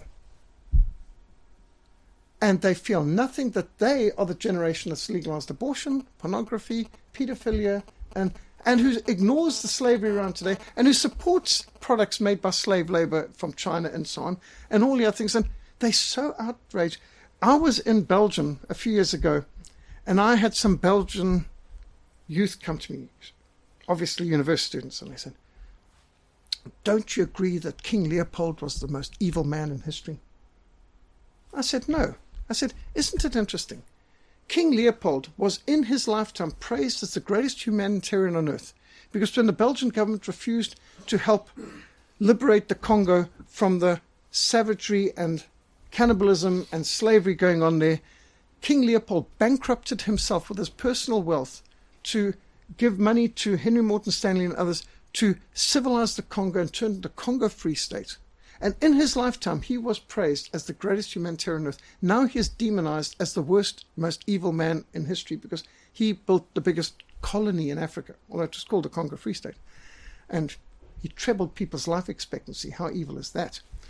And they feel nothing that they are the generation that's legalized abortion, pornography, pedophilia, and who ignores the slavery around today, and who supports products made by slave labor from China and so on, and all the other things. And they're so outraged. I was in Belgium a few years ago, and I had some Belgian youth come to me, obviously university students, and they said, "Don't you agree that King Leopold was the most evil man in history?" I said, "No." I said, "Isn't it interesting? King Leopold was in his lifetime praised as the greatest humanitarian on earth, because when the Belgian government refused to help liberate the Congo from the savagery and cannibalism and slavery going on there, King Leopold bankrupted himself with his personal wealth to give money to Henry Morton Stanley and others to civilize the Congo and turn the Congo Free State. And in his lifetime, he was praised as the greatest humanitarian on earth. Now he is demonized as the worst, most evil man in history because he built the biggest colony in Africa, although it was called the Congo Free State. And he trebled people's life expectancy. How evil is that?"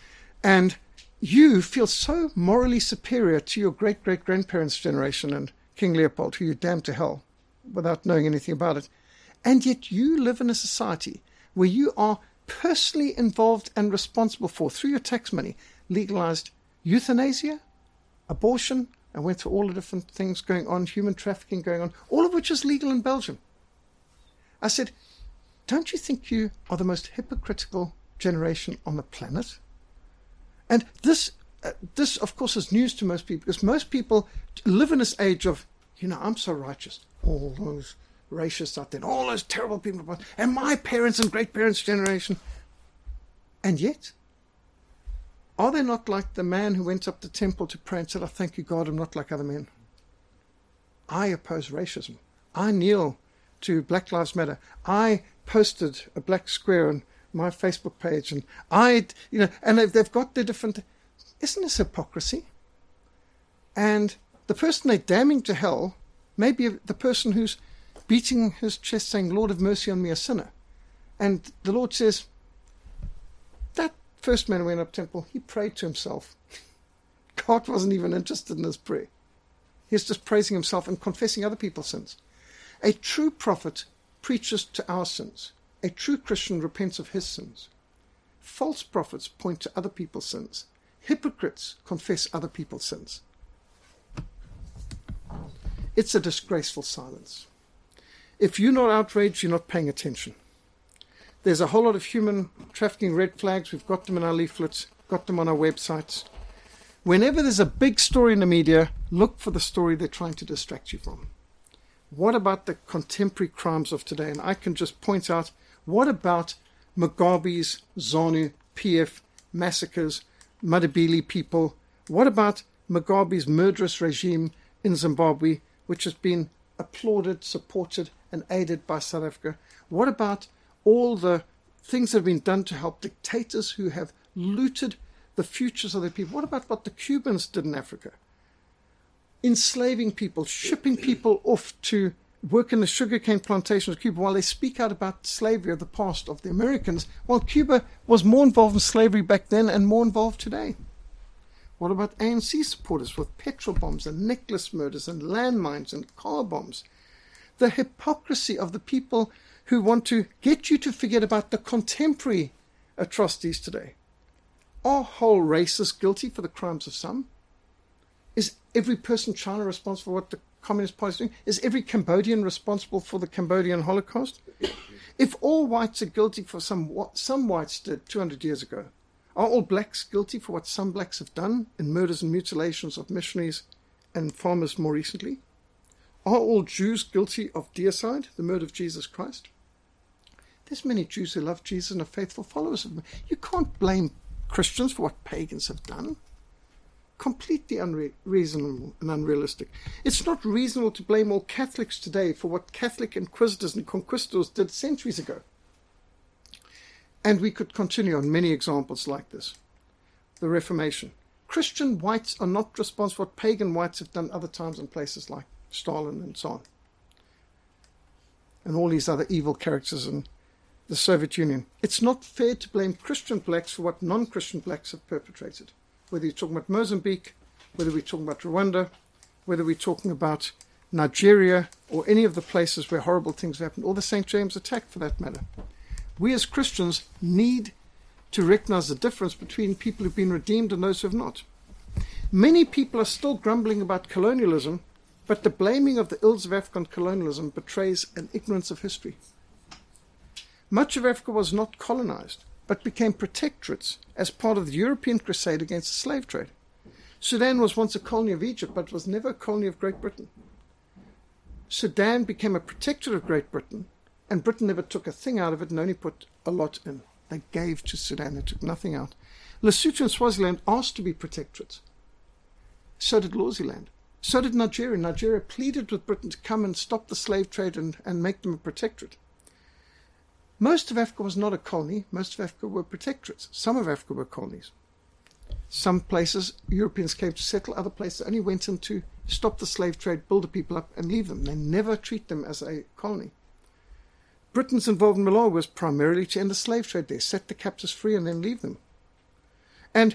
And you feel so morally superior to your great-great-grandparents' generation and King Leopold, who you damned to hell without knowing anything about it. And yet you live in a society where you are personally involved and responsible for, through your tax money, legalized euthanasia, abortion, and went through all the different things going on, human trafficking going on, all of which is legal in Belgium. I said, don't you think you are the most hypocritical generation on the planet? And this, of course, is news to most people, because most people live in this age of, I'm so righteous. All those racists out there, all those terrible people, and my parents' and great-parents' generation. And yet, are they not like the man who went up to the temple to pray and said, I thank you, God, I'm not like other men. I oppose racism. I kneel to Black Lives Matter. I posted a black square on my Facebook page, and and they've got their different. Isn't this hypocrisy? And the person they're damning to hell may be the person who's beating his chest saying, Lord, have mercy on me, a sinner. And the Lord says, that first man who went up to the temple, he prayed to himself. God wasn't even interested in his prayer. He was just praising himself and confessing other people's sins. A true prophet preaches to our sins. A true Christian repents of his sins. False prophets point to other people's sins. Hypocrites confess other people's sins. It's a disgraceful silence. If you're not outraged, you're not paying attention. There's a whole lot of human trafficking red flags. We've got them in our leaflets, got them on our websites. Whenever there's a big story in the media, look for the story they're trying to distract you from. What about the contemporary crimes of today? And I can just point out, what about Mugabe's ZANU, PF massacres, Madibili people? What about Mugabe's murderous regime in Zimbabwe, which has been applauded, supported, and aided by South Africa? What about all the things that have been done to help dictators who have looted the futures of their people? What about what the Cubans did in Africa? Enslaving people, shipping people off to work in the sugarcane plantations of Cuba while they speak out about slavery of the past of the Americans, while Cuba was more involved in slavery back then and more involved today. What about ANC supporters with petrol bombs and necklace murders and landmines and car bombs? The hypocrisy of the people who want to get you to forget about the contemporary atrocities today. Are whole races guilty for the crimes of some? Is every person in China responsible for what the Communist Party is doing? Is every Cambodian responsible for the Cambodian Holocaust? If all whites are guilty for what some whites did 200 years ago, are all blacks guilty for what some blacks have done in murders and mutilations of missionaries and farmers more recently? Are all Jews guilty of deicide, the murder of Jesus Christ? There's many Jews who love Jesus and are faithful followers of him. You can't blame Christians for what pagans have done. Completely unreasonable and unrealistic. It's not reasonable to blame all Catholics today for what Catholic inquisitors and conquistadors did centuries ago. And we could continue on many examples like this. The Reformation. Christian whites are not responsible for what pagan whites have done other times and places like Stalin and so on. And all these other evil characters in the Soviet Union. It's not fair to blame Christian blacks for what non-Christian blacks have perpetrated. Whether you're talking about Mozambique, whether we're talking about Rwanda, whether we're talking about Nigeria, or any of the places where horrible things have happened, or the St. James attack for that matter. We as Christians need to recognize the difference between people who've been redeemed and those who have not. Many people are still grumbling about colonialism, but the blaming of the ills of African colonialism betrays an ignorance of history. Much of Africa was not colonized, but became protectorates as part of the European crusade against the slave trade. Sudan was once a colony of Egypt, but was never a colony of Great Britain. Sudan became a protectorate of Great Britain, and Britain never took a thing out of it and only put a lot in. They gave to Sudan, they took nothing out. Lesotho and Swaziland asked to be protectorates. So did Swaziland. So did Nigeria. Nigeria pleaded with Britain to come and stop the slave trade and make them a protectorate. Most of Africa was not a colony. Most of Africa were protectorates. Some of Africa were colonies. Some places Europeans came to settle. Other places only went in to stop the slave trade, build the people up, and leave them. They never treat them as a colony. Britain's involvement in Malawi was primarily to end the slave trade there, set the captives free, and then leave them. And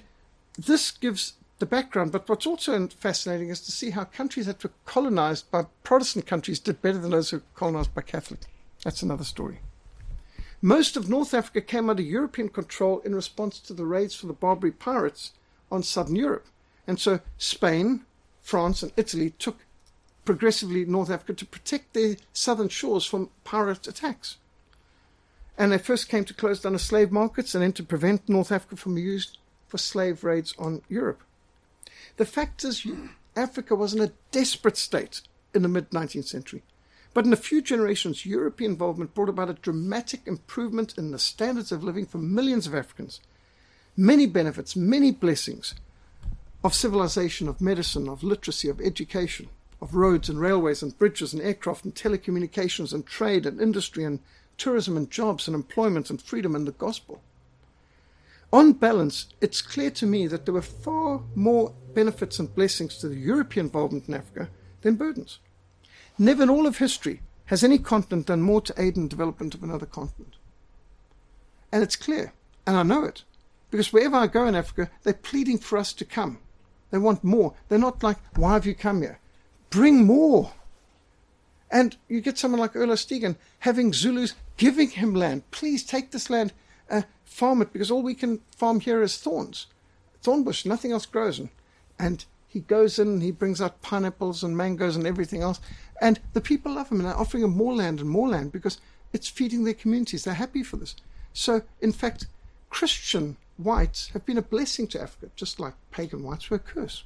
this gives the background, but what's also fascinating is to see how countries that were colonized by Protestant countries did better than those who were colonized by Catholic. That's another story. Most of North Africa came under European control in response to the raids from the Barbary pirates on southern Europe. And so Spain, France, and Italy took progressively North Africa to protect their southern shores from pirate attacks. And they first came to close down the slave markets and then to prevent North Africa from being used for slave raids on Europe. The fact is, Africa was in a desperate state in the mid-19th century. But in a few generations, European involvement brought about a dramatic improvement in the standards of living for millions of Africans. Many benefits, many blessings of civilization, of medicine, of literacy, of education, of roads and railways and bridges and aircraft and telecommunications and trade and industry and tourism and jobs and employment and freedom and the gospel. On balance, it's clear to me that there were far more benefits and blessings to the European involvement in Africa than burdens. Never in all of history has any continent done more to aid in the development of another continent. And it's clear, and I know it, because wherever I go in Africa, they're pleading for us to come. They want more. They're not like, why have you come here? Bring more. And you get someone like Erlo Stegen having Zulus giving him land. Please take this land, farm it, because all we can farm here is thorns. Thorn bush, nothing else grows. And he goes in and he brings out pineapples and mangoes and everything else. And the people love him and they're offering him more land because it's feeding their communities. They're happy for this. So, in fact, Christian whites have been a blessing to Africa, just like pagan whites were a curse.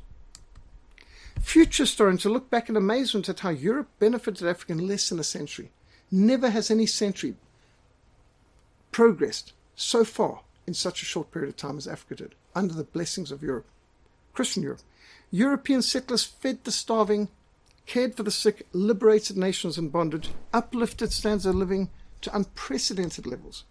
Future historians will look back in amazement at how Europe benefited Africa in less than a century. Never has any century progressed so far in such a short period of time as Africa did, under the blessings of Europe, Christian Europe. European settlers fed the starving, cared for the sick, liberated nations in bondage, uplifted standards of living to unprecedented levels.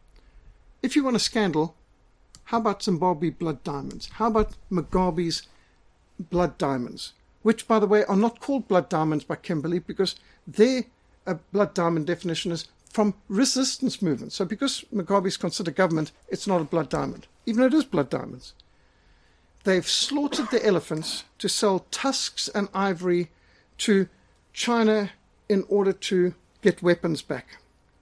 If you want a scandal, how about Zimbabwe blood diamonds? How about Mugabe's blood diamonds? Which, by the way, are not called blood diamonds by Kimberley because their blood diamond definition is from resistance movements. So because Mugabe is considered government, it's not a blood diamond, even though it is blood diamonds. They've slaughtered the elephants to sell tusks and ivory to China in order to get weapons back.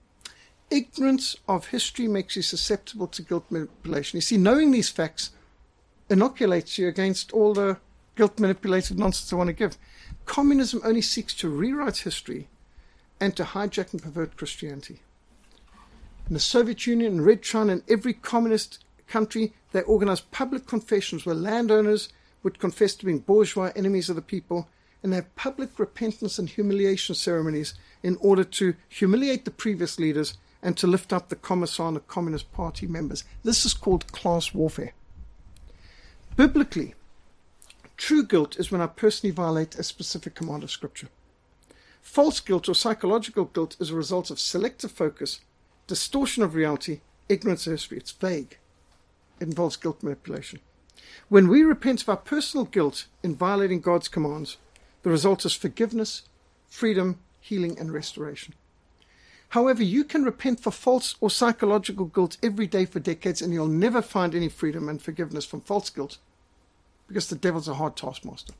Ignorance of history makes you susceptible to guilt manipulation. You see, knowing these facts inoculates you against all the guilt manipulated nonsense I want to give. Communism only seeks to rewrite history and to hijack and pervert Christianity. In the Soviet Union, in Red China, in every communist country, they organized public confessions where landowners would confess to being bourgeois enemies of the people, and they have public repentance and humiliation ceremonies in order to humiliate the previous leaders and to lift up the Commissar and the Communist Party members. This is called class warfare. Biblically, true guilt is when I personally violate a specific command of Scripture. False guilt or psychological guilt is a result of selective focus, distortion of reality, ignorance of history. It's vague. It involves guilt manipulation. When we repent of our personal guilt in violating God's commands, the result is forgiveness, freedom, healing, and restoration. However, you can repent for false or psychological guilt every day for decades, and you'll never find any freedom and forgiveness from false guilt because the devil's a hard taskmaster.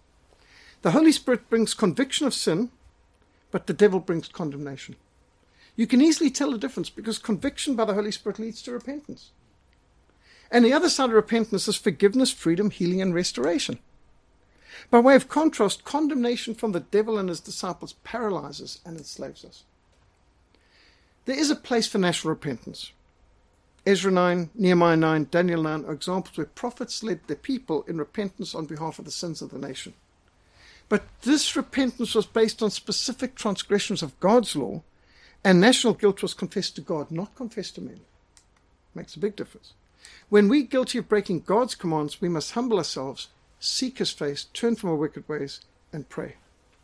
The Holy Spirit brings conviction of sin, but the devil brings condemnation. You can easily tell the difference because conviction by the Holy Spirit leads to repentance. And the other side of repentance is forgiveness, freedom, healing, and restoration. By way of contrast, condemnation from the devil and his disciples paralyzes and enslaves us. There is a place for national repentance. Ezra 9, Nehemiah 9, Daniel 9 are examples where prophets led their people in repentance on behalf of the sins of the nation. But this repentance was based on specific transgressions of God's law, and national guilt was confessed to God, not confessed to men. Makes a big difference. When we're guilty of breaking God's commands, we must humble ourselves, seek His face, turn from our wicked ways, and pray.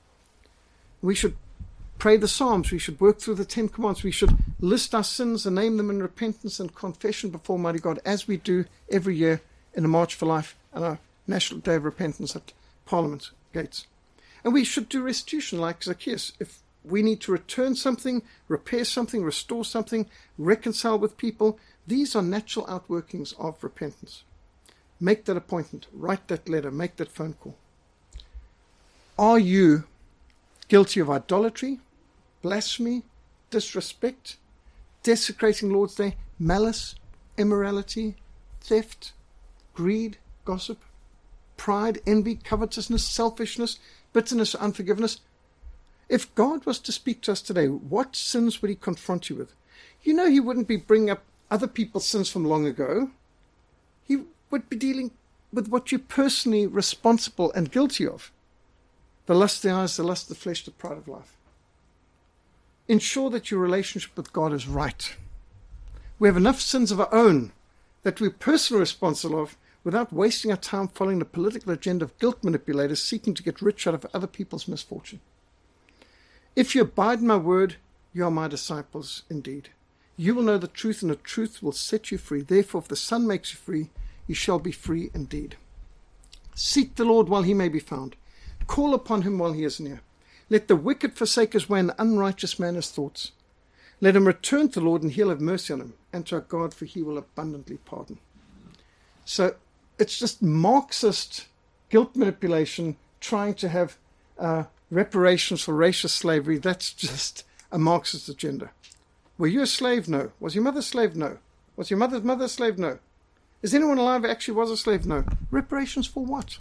We should pray the Psalms. We should work through the 10 Commandments. We should list our sins and name them in repentance and confession before Almighty God, as we do every year in the March for Life and our National Day of Repentance at Parliament gates. And we should do restitution like Zacchaeus. If we need to return something, repair something, restore something, reconcile with people, these are natural outworkings of repentance. make that appointment, write that letter, make that phone call. Are you guilty of idolatry, blasphemy, disrespect, desecrating Lord's Day, malice, immorality, theft, greed, gossip, pride, envy, covetousness, selfishness, bitterness, unforgiveness? If God was to speak to us today, what sins would he confront you with? You know, he wouldn't be bringing up other people's sins from long ago. He would be dealing with what you're personally responsible and guilty of. The lust of the eyes, the lust of the flesh, the pride of life. Ensure that your relationship with God is right. We have enough sins of our own that we're personally responsible of without wasting our time following the political agenda of guilt manipulators seeking to get rich out of other people's misfortune. If you abide in my word, you are my disciples indeed. You will know the truth, and the truth will set you free. Therefore, if the Son makes you free, you shall be free indeed. Seek the Lord while he may be found. Call upon him while he is near. Let the wicked forsake his way, and the unrighteous man his thoughts. Let him return to the Lord, and he'll have mercy on him, and to our God, for he will abundantly pardon. So it's just Marxist guilt manipulation, trying to have reparations for racist slavery. That's just a Marxist agenda. Were you a slave? No. Was your mother a slave? No. Was your mother's mother a slave? No. Is anyone alive who actually was a slave? No. Reparations for what?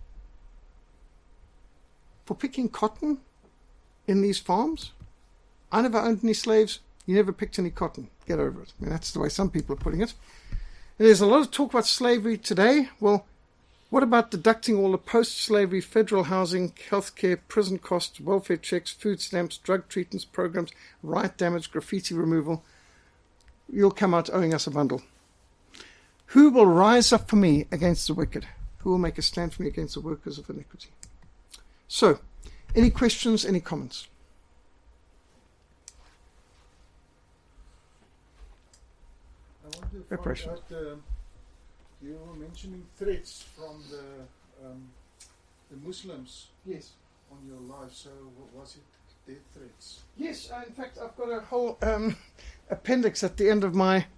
For picking cotton in these farms? I never owned any slaves. You never picked any cotton. Get over it. I mean, that's the way some people are putting it. And there's a lot of talk about slavery today. Well, what about deducting all the post-slavery federal housing, healthcare, prison costs, welfare checks, food stamps, drug treatments programs, riot damage, graffiti removal? You'll come out owing us a bundle. Who will rise up for me against the wicked? Who will make a stand for me against the workers of iniquity? So, any questions, any comments? I want to find out, you were mentioning threats from the Muslims. Yes. On your life, so was it their threats? Yes, in fact, I've got a whole appendix at the end of my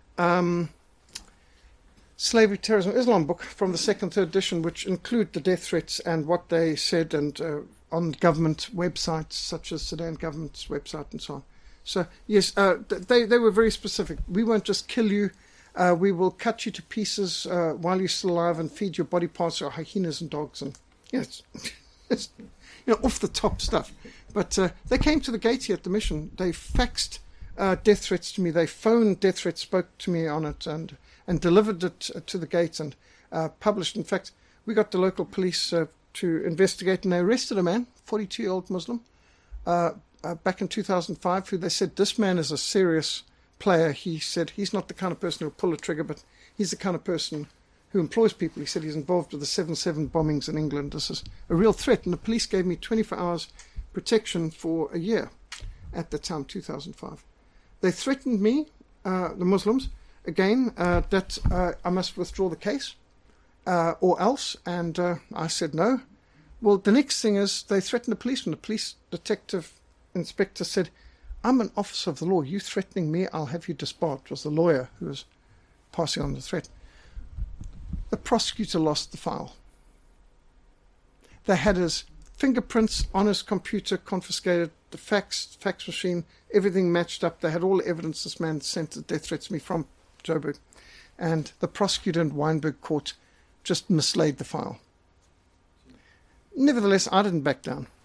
Slavery, Terrorism, Islam book from the second, third edition, which include the death threats and what they said, and on government websites such as Sudan government's website and so on. So yes, they were very specific. We won't just kill you. We will cut you to pieces while you're still alive and feed your body parts to hyenas and dogs, and it's off the top stuff. But they came to the gate here at the mission. They faxed death threats to me. They phoned death threats, spoke to me on it, and delivered it to the gate and published. In fact, we got the local police to investigate, and they arrested a man, 42-year-old Muslim, back in 2005, who they said, this man is a serious player. He said he's not the kind of person who'll pull a trigger, but he's the kind of person who employs people. He said he's involved with the 7/7 bombings in England. This is a real threat, and the police gave me 24 hours protection for a year at the time, 2005. They threatened me, the Muslims, again, that I must withdraw the case or else, and I said no. Well, the next thing is they threatened the policeman. The police detective inspector said, I'm an officer of the law. You threatening me, I'll have you disbarred. It was the lawyer who was passing on the threat. The prosecutor lost the file. They had his fingerprints on his computer confiscated, the fax machine, everything matched up. They had all the evidence. This man sent the death threats to me from Joburg. And the prosecutor in Wynberg court just mislaid the file. Nevertheless, I didn't back down.